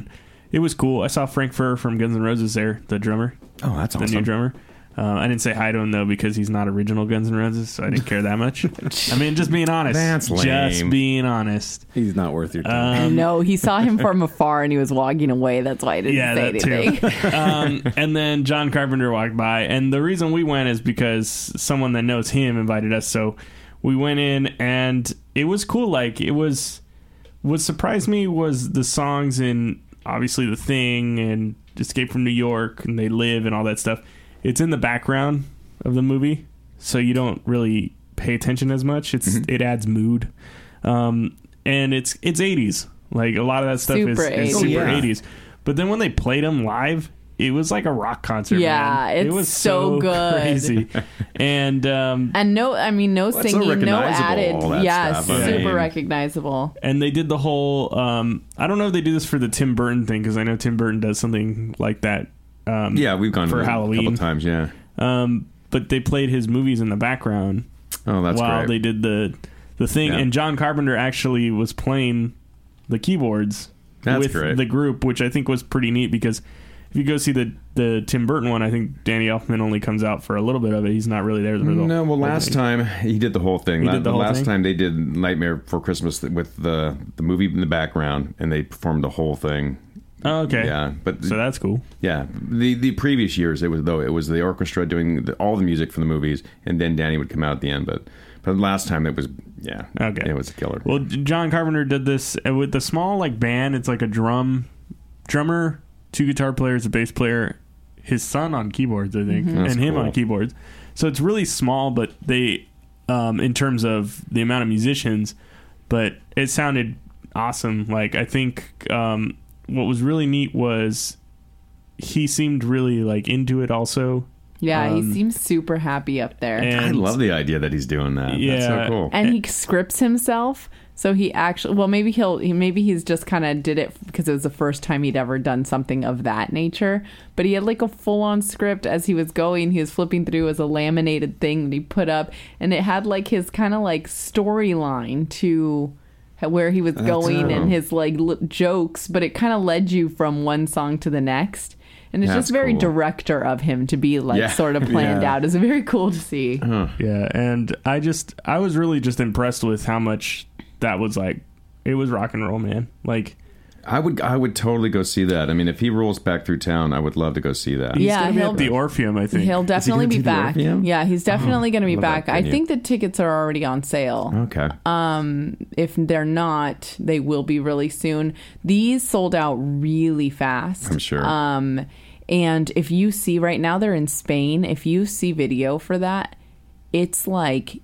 it was cool. I saw Frank Furr from Guns N' Roses there, the drummer, Oh, that's the awesome. new drummer. Uh, I didn't say hi to him, though, because he's not original Guns N' Roses, so I didn't care that much. I mean, just being honest. That's lame. Just being honest. He's not worth your time. Um, no, he saw him from afar and he was walking away. That's why I didn't Yeah, say that too. anything. um, and then John Carpenter walked by, and the reason we went is because someone that knows him invited us. So we went in, and it was cool. Like, it was what surprised me was the songs in obviously The Thing and Escape from New York and They Live and all that stuff. It's in the background of the movie, so you don't really pay attention as much. It's Mm-hmm. it adds mood, um, and it's it's eighties. Like, a lot of that stuff is, Super is eighties. super Oh, yeah. eighties. But then when they played them live, it was like a rock concert. Yeah, man. it it's was so so, good. crazy. And um, And no, I mean, no Well, it's so singing, no recognizable, added. all that Yeah, stuff. I super mean- recognizable. and they did the whole. Um, I don't know if they do this for the Tim Burton thing, because I know Tim Burton does something like that. Um, Yeah, we've gone for to it a Halloween. couple times. Yeah. Um, but they played his movies in the background Oh, that's while great. they did the the thing, Yeah. and John Carpenter actually was playing the keyboards That's with great. the group, which I think was pretty neat, because if you go see the the Tim Burton one, I think Danny Elfman only comes out for a little bit of it. He's not really there. For the No, well, whole last thing. time he did the whole thing. He La- did the whole last thing? time they did Nightmare Before Christmas with the the movie in the background, and they performed the whole thing. Oh, okay. Yeah, but So that's cool. yeah, the the previous years it was though it was the orchestra doing the, all the music from the movies, and then Danny would come out at the end. But but last time it was yeah, Okay. it was a killer. Well, John Carpenter did this uh, with the small like band. It's like a drum drummer, two guitar players, a bass player, his son on keyboards, I think, That's and him cool. on keyboards. So it's really small, but they, um, in terms of the amount of musicians, but it sounded awesome. Like, I think um, what was really neat was he seemed really like into it also. Yeah, Um, he seems super happy up there. And I love the idea that he's doing that. That's Yeah. so cool. And he scripts himself, so he actually well maybe he'll he, maybe he's just kind of did it because it was the first time he'd ever done something of that nature, but he had like a full-on script as he was going. He was flipping through as a laminated thing that he put up, and it had like his kind of like storyline to where he was going cool. and his like l- jokes, but it kind of led you from one song to the next. And it's That's just very cool. director of him to be like Yeah. sort of planned Yeah. out. It's very cool to see. Huh. Yeah, and I just I was really just impressed with how much that was like. It was rock and roll, man. Like, I would I would totally go see that. I mean, if he rolls back through town, I would love to go see that. he's Yeah, gonna be he'll at the Orpheum, I think. He'll definitely gonna be do the back. Orpheum? Yeah, he's definitely going to be love back. that I venue. think the tickets are already on sale. Okay. If they're not, they will be really soon. These sold out really fast. I'm sure. Um, and if you see right now, they're in Spain. If you see video for that, it's like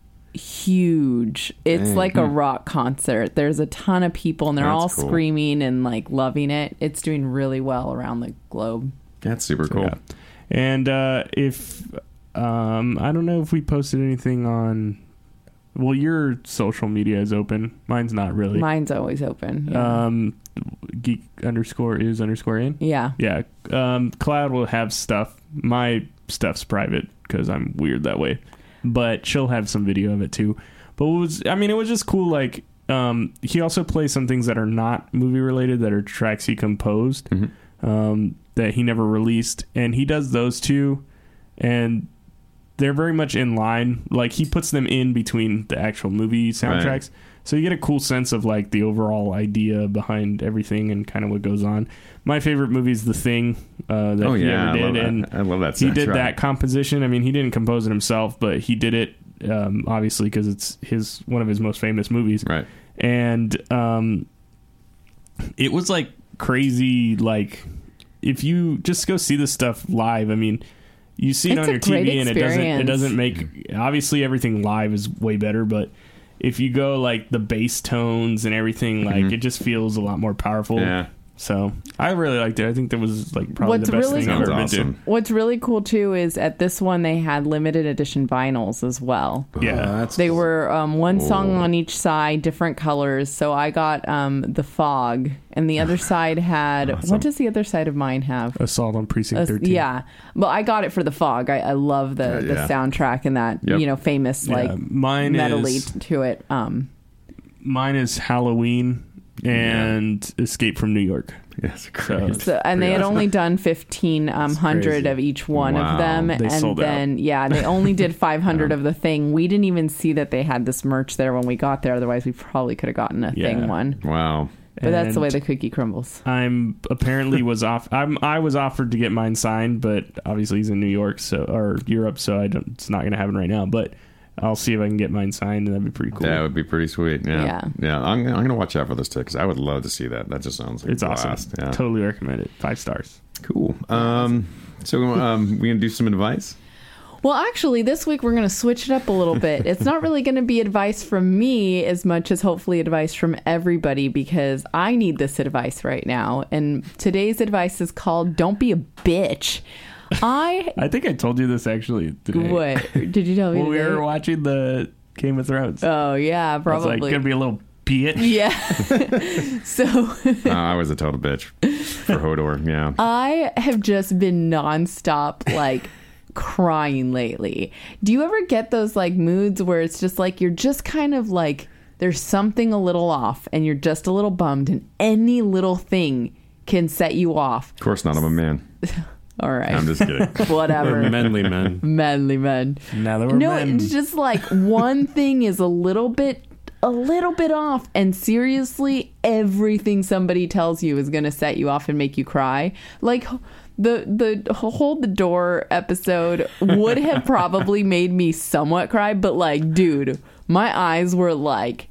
huge. It's Dang. like a rock concert. There's a ton of people, and they're That's all cool. screaming and like loving it. It's doing really well around the globe. That's super cool. Yeah. And uh, if um, I don't know if we posted anything on. Well, your social media is open. Mine's not really. Mine's always open. Yeah. Um, geek underscore is underscore in. yeah. Yeah. Um, Cloud will have stuff. My stuff's private because I'm weird that way. But she'll have some video of it too. But it was, I mean, it was just cool. Like, um, he also plays some things that are not movie related, that are tracks he composed, Mm-hmm. um, that he never released. And he does those too. And they're very much in line. Like, he puts them in between the actual movie soundtracks. Right. So you get a cool sense of like the overall idea behind everything and kind of what goes on. My favorite movie is The Thing uh, that Oh he yeah, ever I love did, that. and I love that. he did soundtrack. that composition. I mean, he didn't compose it himself, but he did it um, obviously because it's his one of his most famous movies. Right. And um, it was like crazy. Like, if you just go see this stuff live, I mean, you see it It's on a your T great V and it doesn't it experience. doesn't make obviously everything live is way better, but if you go like the bass tones and everything, like Mhm. it just feels a lot more powerful. Yeah. So I really liked it. I think that was like probably What's the best really thing I've Sounds ever awesome. been to. What's really cool too is at this one they had limited edition vinyls as well. Yeah. Uh, that's They were um, one song Oh. on each side, different colors. So I got um, The Fog, and the other side had Awesome. what does the other side of mine have? Assault on Precinct Uh, thirteen. yeah, well, I got it for The Fog. I, I love the, Yeah, the yeah. soundtrack and that Yep. you know famous Yeah, like mine metally is to it. Um, mine is Halloween. and yeah. Escape from New York. Yes, great. So, and they had only done fifteen um, hundred of each one wow. of them, they and sold then out. yeah, they only did five hundred yeah. of the thing. We didn't even see that they had this merch there when we got there. Otherwise, we probably could have gotten a yeah. thing one. Wow. But and that's the way the cookie crumbles. I'm apparently was off. I'm I was offered to get mine signed, but obviously he's in New York, so or Europe, so I don't. It's not going to happen right now. But I'll see if I can get mine signed, and that'd be pretty cool. That would be pretty sweet. Yeah, yeah. yeah. I'm, I'm going to watch out for this too because I would love to see that. That just sounds like it's a blast. Awesome. Yeah. Totally recommend it. Five stars. Cool. Um, so um, we gonna do some advice. Well, actually, this week we're going to switch it up a little bit. It's not really going to be advice from me as much as hopefully advice from everybody because I need this advice right now. And today's advice is called "Don't be a bitch." I I think I told you this actually today. What did you tell me? When today? we were watching the Game of Thrones. Oh yeah, probably. I was like, gonna be a little bitch. Yeah. so uh, I was a total bitch for Hodor. Yeah. I have just been nonstop like. crying lately. Do you ever get those like moods where it's just like you're just kind of like there's something a little off and you're just a little bummed and any little thing can set you off? Of course not. I'm a man. All right. I'm just kidding. Whatever. We're manly men. Manly men. Now that we're no, men. it's just like one thing is a little bit a little bit off and seriously everything somebody tells you is going to set you off and make you cry. Like The the Hold the Door episode would have probably made me somewhat cry, but like, dude, my eyes were like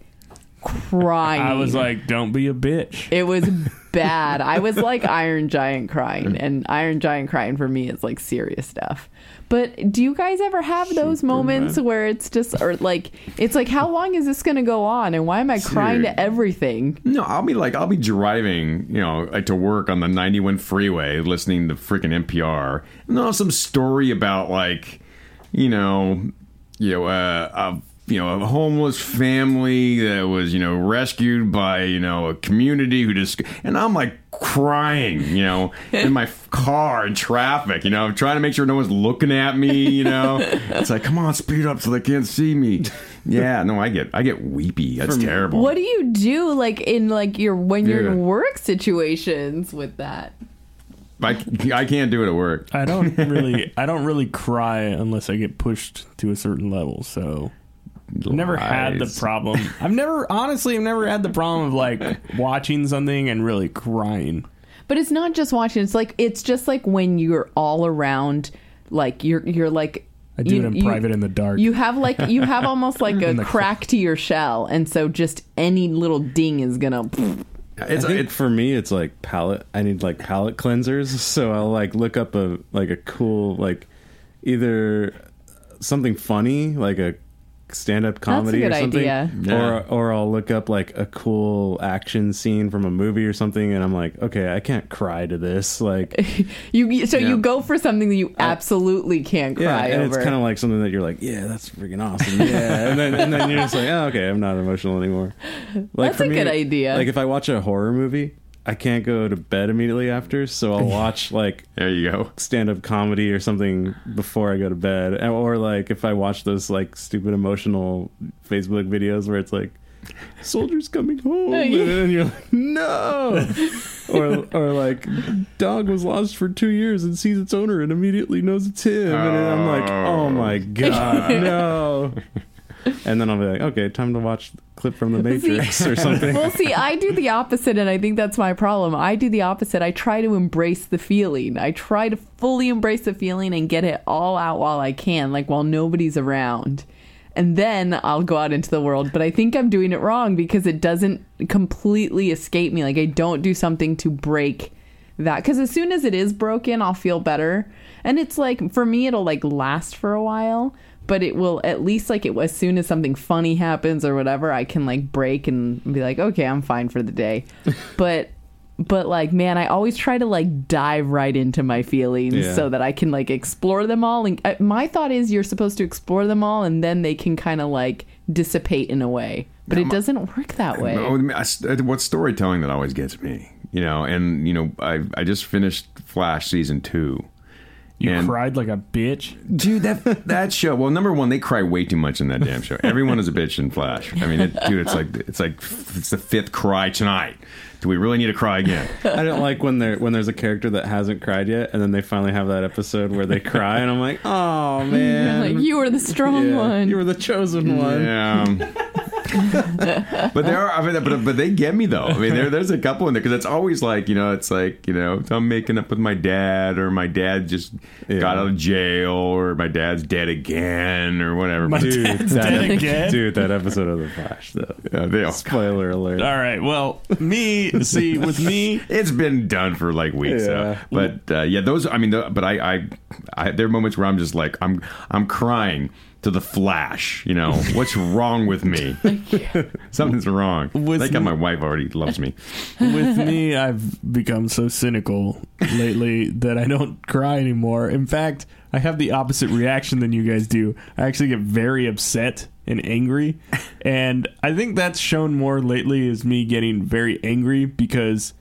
crying. I was like, don't be a bitch. It was bad. I was like Iron Giant crying, and Iron Giant crying for me is like serious stuff. But do you guys ever have those Superman. moments where it's just, or like, it's like, how long is this going to go on? And why am I crying to everything? No, I'll be like, I'll be driving, you know, like to work on the ninety-one freeway, listening to freaking N P R, and they'll have some story about like, you know, you know, uh, a you know, a homeless family that was, you know, rescued by, you know, a community who just, and I'm like crying, you know, in my car in traffic, you know, trying to make sure no one's looking at me, you know. It's like, come on, speed up so they can't see me. Yeah, no, I get, I get weepy. That's From, terrible. What do you do, like in like your when you're yeah. in work situations with that? I, I can't do it at work. I don't really, I don't really cry unless I get pushed to a certain level. So. I've never had the problem. I've never, honestly, I've never had the problem of like watching something and really crying. But it's not just watching. It's like, it's just like when you're all around, like you're, you're like. I do you, it in you, private in the dark. You have like, you have almost like a crack to your shell. And so just any little ding is going to. It's, I think it, for me, it's like palate. I need like palate cleansers. So I'll like look up a, like a cool, like either something funny, like a, stand-up comedy or something, idea. or or I'll look up like a cool action scene from a movie or something, and I'm like, okay, I can't cry to this. Like, you so yeah. you go for something that you absolutely can't cry yeah, and over. It's kind of like something that you're like, yeah, that's freaking awesome, yeah, and then and then you're just like, oh, okay, I'm not emotional anymore. Like, that's for a me, good idea. Like if I watch a horror movie, I can't go to bed immediately after, so I'll watch like there you go stand-up comedy or something before I go to bed, or like if I watch those like stupid emotional Facebook videos where it's like soldiers coming home, and then you're like, no, or or like dog was lost for two years and sees its owner and immediately knows it's him, and then I'm like, oh my god, no. And then I'll be like, okay, time to watch a clip from The Matrix see, or something. Well, see, I do the opposite, and I think that's my problem. I do the opposite. I try to embrace the feeling. I try to fully embrace the feeling and get it all out while I can, like while nobody's around. And then I'll go out into the world. But I think I'm doing it wrong because it doesn't completely escape me. Like, I don't do something to break that. Because as soon as it is broken, I'll feel better. And it's like, for me, it'll like last for a while. But it will at least like it as soon as something funny happens or whatever, I can like break and be like, okay, I'm fine for the day. but but like, man, I always try to like dive right into my feelings yeah. so that I can like explore them all. And uh, my thought is you're supposed to explore them all and then they can kind of like dissipate in a way. But it doesn't work that way. What's storytelling that always gets me, you know? And you know, I I just finished Flash season two. You And- cried like a bitch. Dude, that that show. Well, number one, they cry way too much in that damn show. Everyone is a bitch in Flash. I mean, it, dude, it's like it's like it's the fifth cry tonight. Do we really need to cry again? I don't like when there when there's a character that hasn't cried yet, and then they finally have that episode where they cry, and I'm like, oh man, Like, you were the strong Yeah, one. you were the chosen one. Yeah. But there are, I mean, but but they get me though. I mean, there there's a couple in there because it's always like, you know, it's like, you know, I'm making up with my dad, or my dad just Yeah. got out of jail, or my dad's dead again, or whatever. My Dude, dad's that, dead again. dude, that episode of The Flash, though. Yeah, they all, Spoiler alert. All right. Well, me, see, with me, it's been done for like weeks. Yeah. So. But uh, yeah, those. I mean, the, but I, I, I, there are moments where I'm just like, I'm, I'm crying to the Flash. You know, what's wrong with me? Something's wrong. With Thank God me- my wife already loves me. with me, I've become so cynical lately that I don't cry anymore. In fact, I have the opposite reaction than you guys do. I actually get very upset and angry. And I think that's shown more lately is me getting very angry because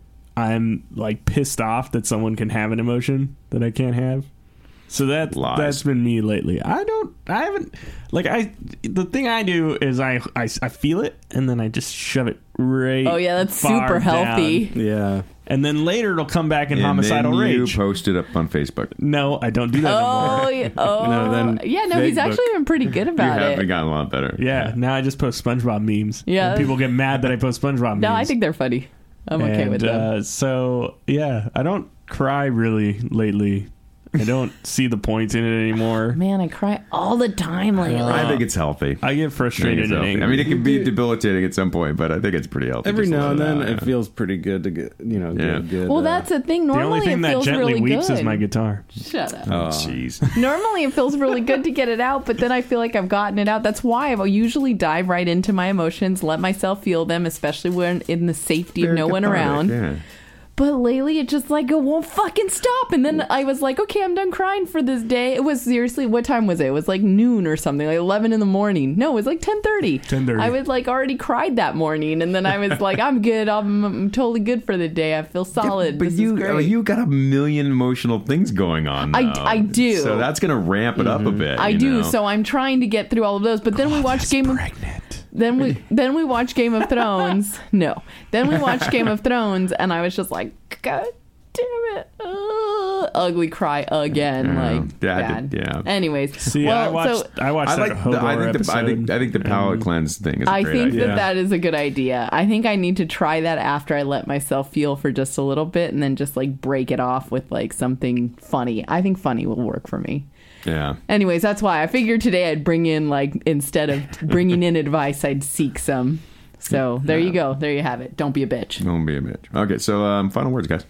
I'm like pissed off that someone can have an emotion that I can't have. So that Lies. that's been me lately. I don't I haven't like I the thing I do is I I, I feel it and then I just shove it right Oh yeah, that's far super healthy. down. Yeah. And then later it'll come back in And homicidal then you rage. post it up on Facebook. No, I don't do that Oh, anymore. yeah, oh, No, then yeah. No, he's Facebook. actually been pretty good You about have it. gotten a lot better. Yeah, now I just post SpongeBob memes. Yeah. And people get mad that I post SpongeBob memes. No, I think they're funny. I'm okay and, with them. Uh, so yeah, I don't cry really lately. I don't see the point in it anymore. Man, I cry all the time lately. I think it's healthy. I get I think frustrated it's and healthy. angry. I mean, it can be debilitating at some point, but I think it's pretty healthy. Every just to now and let then, out, it yeah. feels pretty good to get, you know, Yeah. get good. well, uh, that's the thing. the Normally only thing it that feels gently really weeps good. is my guitar. Shut up. Oh. Jeez. Normally it feels really good to get it out, but then I feel like I've gotten it out. That's why I usually dive right into my emotions, let myself feel them, especially when in the safety of Very no one cathartic, around. Yeah. But lately it just like it won't fucking stop. And then I was like, okay, I'm done crying for this day. It was seriously, what time was it? It was like noon or something, like eleven in the morning. No, it was like ten thirty. ten thirty. I was like already cried that morning. And then I was like, I'm good. I'm, I'm totally good for the day. I feel solid. But this you, is I mean, great. you got a million emotional things going on. I- though. I do. So that's going to ramp it up a bit. I you do. know? So I'm trying to get through all of those. But then we watched Game of Pregnant. Then we then we watched Game of Thrones. No. Then we watched Game of Thrones, and I was just like, God damn it. Uh, ugly cry again. Yeah. Like, Yeah, I bad. did- yeah. Anyways. See, well, I watched so I watched I that like. Hodor The, I think. episode. The, I think. I think the palate and- cleanse thing is. A I great think idea. that that is a good idea. I think I need to try that after I let myself feel for just a little bit and then just like break it off with like something funny. I think funny will work for me. Yeah. Anyways, that's why I figured today I'd bring in like instead of bringing in advice, I'd seek some. So there you go. There you have it. Don't be a bitch. Don't be a bitch. Okay. So, um, final words, guys.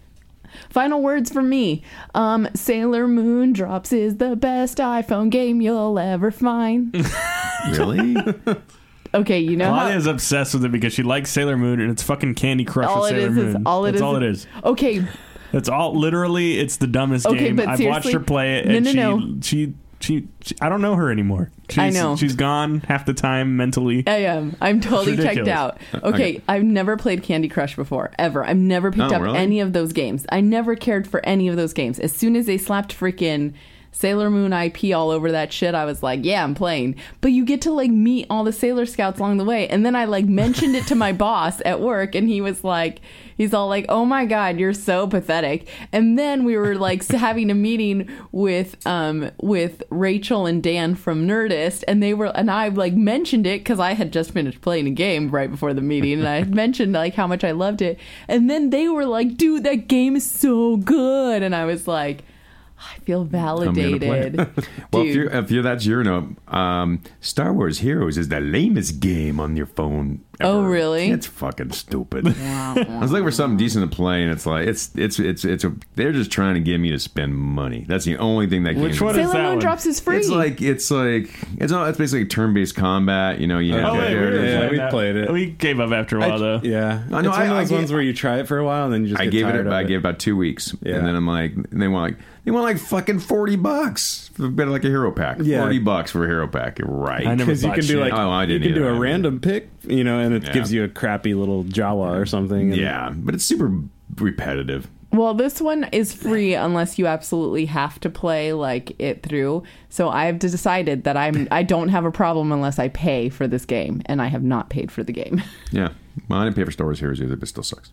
Final words from me. Um, Sailor Moon Drops is the best iPhone game you'll ever find. Really? Okay, you know how, Claudia's obsessed with it because she likes Sailor Moon and it's fucking Candy Crush all with it Sailor is Moon. is all it That's is. all it is. Okay, That's all. Literally, it's the dumbest Okay, game. but I've watched seriously- her play it, No, and no, she, no. she, she, she, I don't know her anymore. She's, I know. she's gone half the time mentally. I am. I'm totally checked ridiculous. out. Okay, Okay. I've never played Candy Crush before, ever. I've never picked Oh, up really? any of those games. I never cared for any of those games. As soon as they slapped freaking Sailor Moon I P all over that shit, I was like, yeah, I'm playing. But you get to like meet all the Sailor Scouts along the way. And then I like mentioned it to my boss at work, and he was like, he's all like, oh my God, you're so pathetic. And then we were like having a meeting with um with Rachel and Dan from Nerdist, and they were, and I like mentioned it because I had just finished playing a game right before the meeting, and I had mentioned like how much I loved it. And then they were like, dude, that game is so good. And I was like, I feel I'm gonna play validated. it. Well, if Dude. you're, if you're that's your note, um, Star Wars Heroes is the lamest game on your phone ever. Oh, really? It's fucking stupid. I was looking for something decent to play, and it's like it's it's it's it's a, they're just trying to get me to spend money. That's the only thing that Which game one is. is Sailor that Moon one? Drops is free. It's like it's like it's not. It's basically turn-based combat. You know, you have Oh, the wait, we were characters. Yeah, playing we that. played it. We gave up after a while, though. Yeah, I know, it's one I- of I those get- ones where you try it for a while and then you just I get gave tired it. of I it. gave it about two weeks, Yeah. and then I'm like, and they want like they want like fucking forty bucks for better like a hero pack. Yeah. Forty bucks for a hero pack. You're right. I never because you bought can do shit. like Oh, I you didn't can do either. a random pick, you know, and it Yeah. gives you a crappy little Jawa or something. And Yeah, but it's super repetitive. Well, this one is free unless you absolutely have to play like it through. So I've decided that I'm I don't have a problem unless I pay for this game, and I have not paid for the game. Yeah. Well, I didn't pay for Star Wars Heroes either, but it still sucks.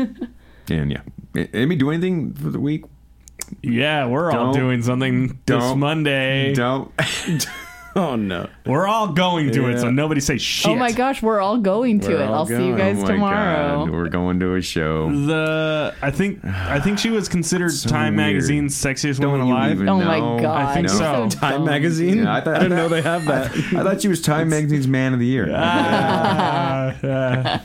And yeah. Anybody do anything for the week? Yeah, we're all Don't- doing something this don't- Monday. Don't. Oh no. We're all going to it, Yeah. so nobody say shit. Oh my gosh, we're all going to We're it. all I'll see you going. guys Oh my tomorrow. God, we're going to a show. The I think I think she was considered So Time weird. Magazine's sexiest Don't woman you alive. even Oh my know? god. I think No. so. Time dumb. magazine. Yeah, I, thought, I didn't know they have that. I thought she was Time Magazine's Man of the Year. Ah, ah,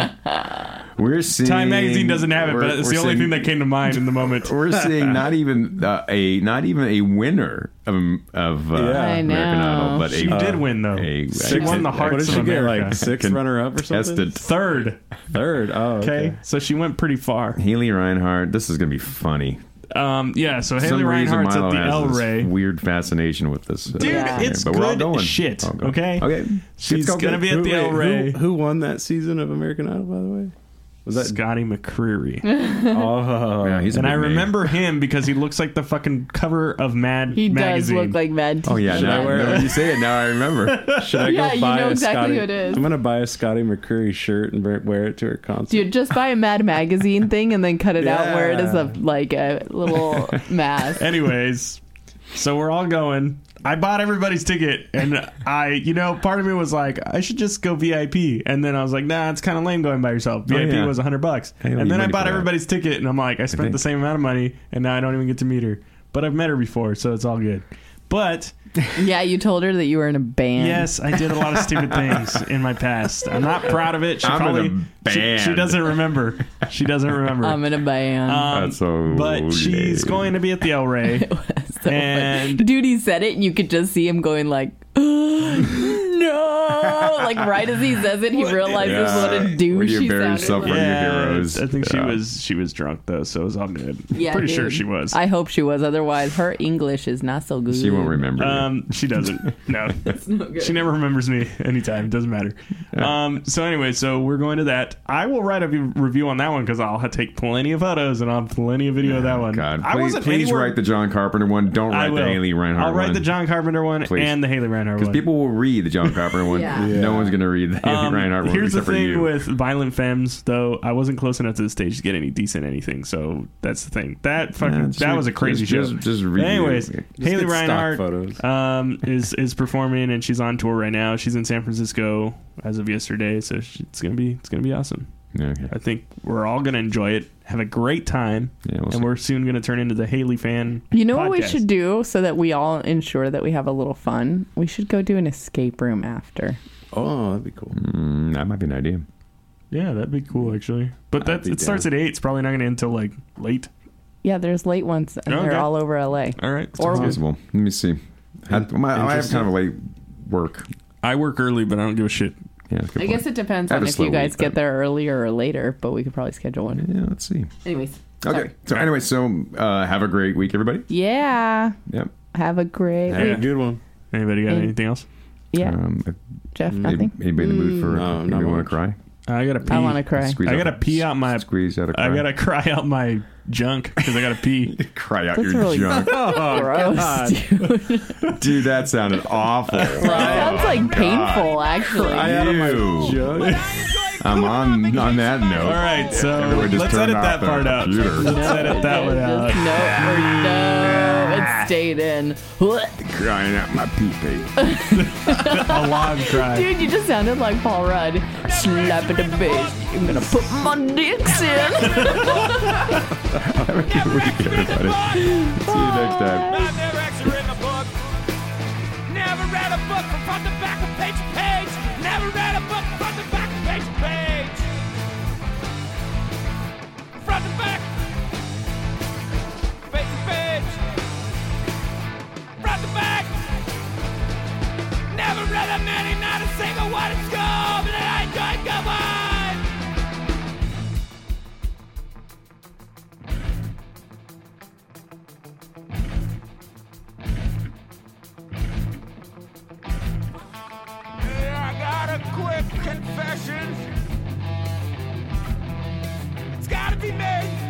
ah. We're seeing Time Magazine doesn't have it, we're- but it's we're the only seeing- thing that came to mind in the moment. We're seeing not even uh, a not even a winner of of uh, Yeah. I American know. Idol, but She a did win though. a- She won the What hearts did she of get? America. Like sixth runner up or something? contested. Third. Third. Oh, okay. Okay, so she went pretty far. Haley Reinhardt. This is gonna be funny. Um, yeah, so For Haley some reason, Reinhardt's at Milo the has El this Rey. weird fascination with this. Uh, Dude, Yeah. it's but we're all good going. shit. All going. Okay, Okay. she's Let's go gonna get- be at Who, the wait, El Rey. who, who won that season of American Idol, by the way? Was that? Scotty McCreery. Oh, Yeah, he's a And big I name. remember him because he looks like the fucking cover of Mad He magazine. does look like Mad Oh yeah, T-shirt. now, I wear- now when you say it, now I remember. Should I Yeah, go you buy know a exactly Scotty? who it is. I'm gonna buy a Scotty McCreery shirt and wear wear it to her concert. Dude, just buy a Mad Magazine thing and then cut it out where it is Yeah. a like a little mask. Anyways, so we're all going. I bought everybody's ticket, and I, you know, part of me was like, I should just go V I P, and then I was like, nah, it's kind of lame going by yourself. V I P yeah. was a hundred bucks, Hey, and you then I money bought for that. everybody's ticket, and I'm like, I spent think- the same amount of money, and now I don't even get to meet her, but I've met her before, so it's all good. But Yeah, you told her that you were in a band. yes, I did a lot of stupid things in my past. I'm not proud of it. She I'm in probably a she, band. she doesn't remember. She doesn't remember. I'm in a band. Um, That's so but she's lame. going to be at the El Rey. So and- funny. Dude, he said it and you could just see him going like, no. Like right as he says it, he realizes Yeah. what a douche When you he embarrass sounded yourself like. for your Yeah, heroes. I think she Yeah. was she was drunk though, so it was all good. Yeah, Pretty sure dude. she was. I hope she was. Otherwise, her English is not so good. She won't remember. you. Um, she doesn't. No, good. she never remembers me anytime. It doesn't matter. Um, so anyway, so we're going to that. I will write a v- review on that one because I'll ha- take plenty of photos and I'll have plenty of video of that one. God, I please, wasn't please anywhere- write the John Carpenter one. Don't I write the will. Haley Reinhardt I'll write one. the John Carpenter one Please. and the Haley Reinhardt Because one. people will read the John Carpenter one. Yeah. No one's going to read the Haley Um, Reinhardt one here's the except for thing you. with Violent Femmes, though. I wasn't close enough to the stage to get any decent anything, so that's the thing. That fucking Yeah, that just- was a crazy just- show. just- just read Anyways, it. Just Haley get stock Reinhardt photos. um, is is performing and she's on tour right now. She's in San Francisco as of yesterday, so she, it's gonna be it's gonna be awesome. Okay. I think we're all gonna enjoy it, have a great time, Yeah, we'll and see. we're soon gonna turn into the Haley fan. You know what we podcast. should do so that we all ensure that we have a little fun? We should go do an escape room after. Oh, that'd be cool. Mm, that might be an idea. Yeah, that'd be cool actually. But I'd that be it starts down. at eight. It's probably not gonna end until like late. Yeah, there's late ones and Okay. they're all over L A. All right. Or- It's possible. Let me see. I, my, I have Interesting. kind of a late work. I work early, but I don't give a shit. Yeah, that's a good I point. guess it depends I have on a if slow you guys week, get then. there earlier or later, but we could probably schedule one. Yeah, let's see. Anyways. Okay. sorry. So anyway, so uh, have a great week, everybody. Yeah. Yep. Have a great Yeah. week. Good one. Anybody got Mm. anything else? Yeah. Um, Jeff, anybody, nothing? anybody in the mood for? No, anybody not want much. to cry? I gotta pee. I want to cry. Squeeze I out- gotta pee out my. Squeeze out a cry. I gotta cry out my junk because I gotta pee. cry out That's your really junk. Oh, Gross, God. dude. Dude, that sounded awful. Sounds like painful, actually. I out of my Ew. junk. I'm on on that note. All right, so Everyone just let's turned edit off that their part out. computer. Let's edit that one out. Just no, or no, it stayed in. Crying out my pee pee. A long cry. Dude, you just sounded like Paul Rudd. Slap it a bit. I'm gonna put my dicks in. Have a good week, everybody. See you next time. I've never actually written a book. Never read a book from front to back of page to page. Never read a book from front to back of page to page. Front to back. Page to page. Front to back. Never read a many, not a single one in school, but I enjoyed good one. I got a quick confession. It's gotta be made.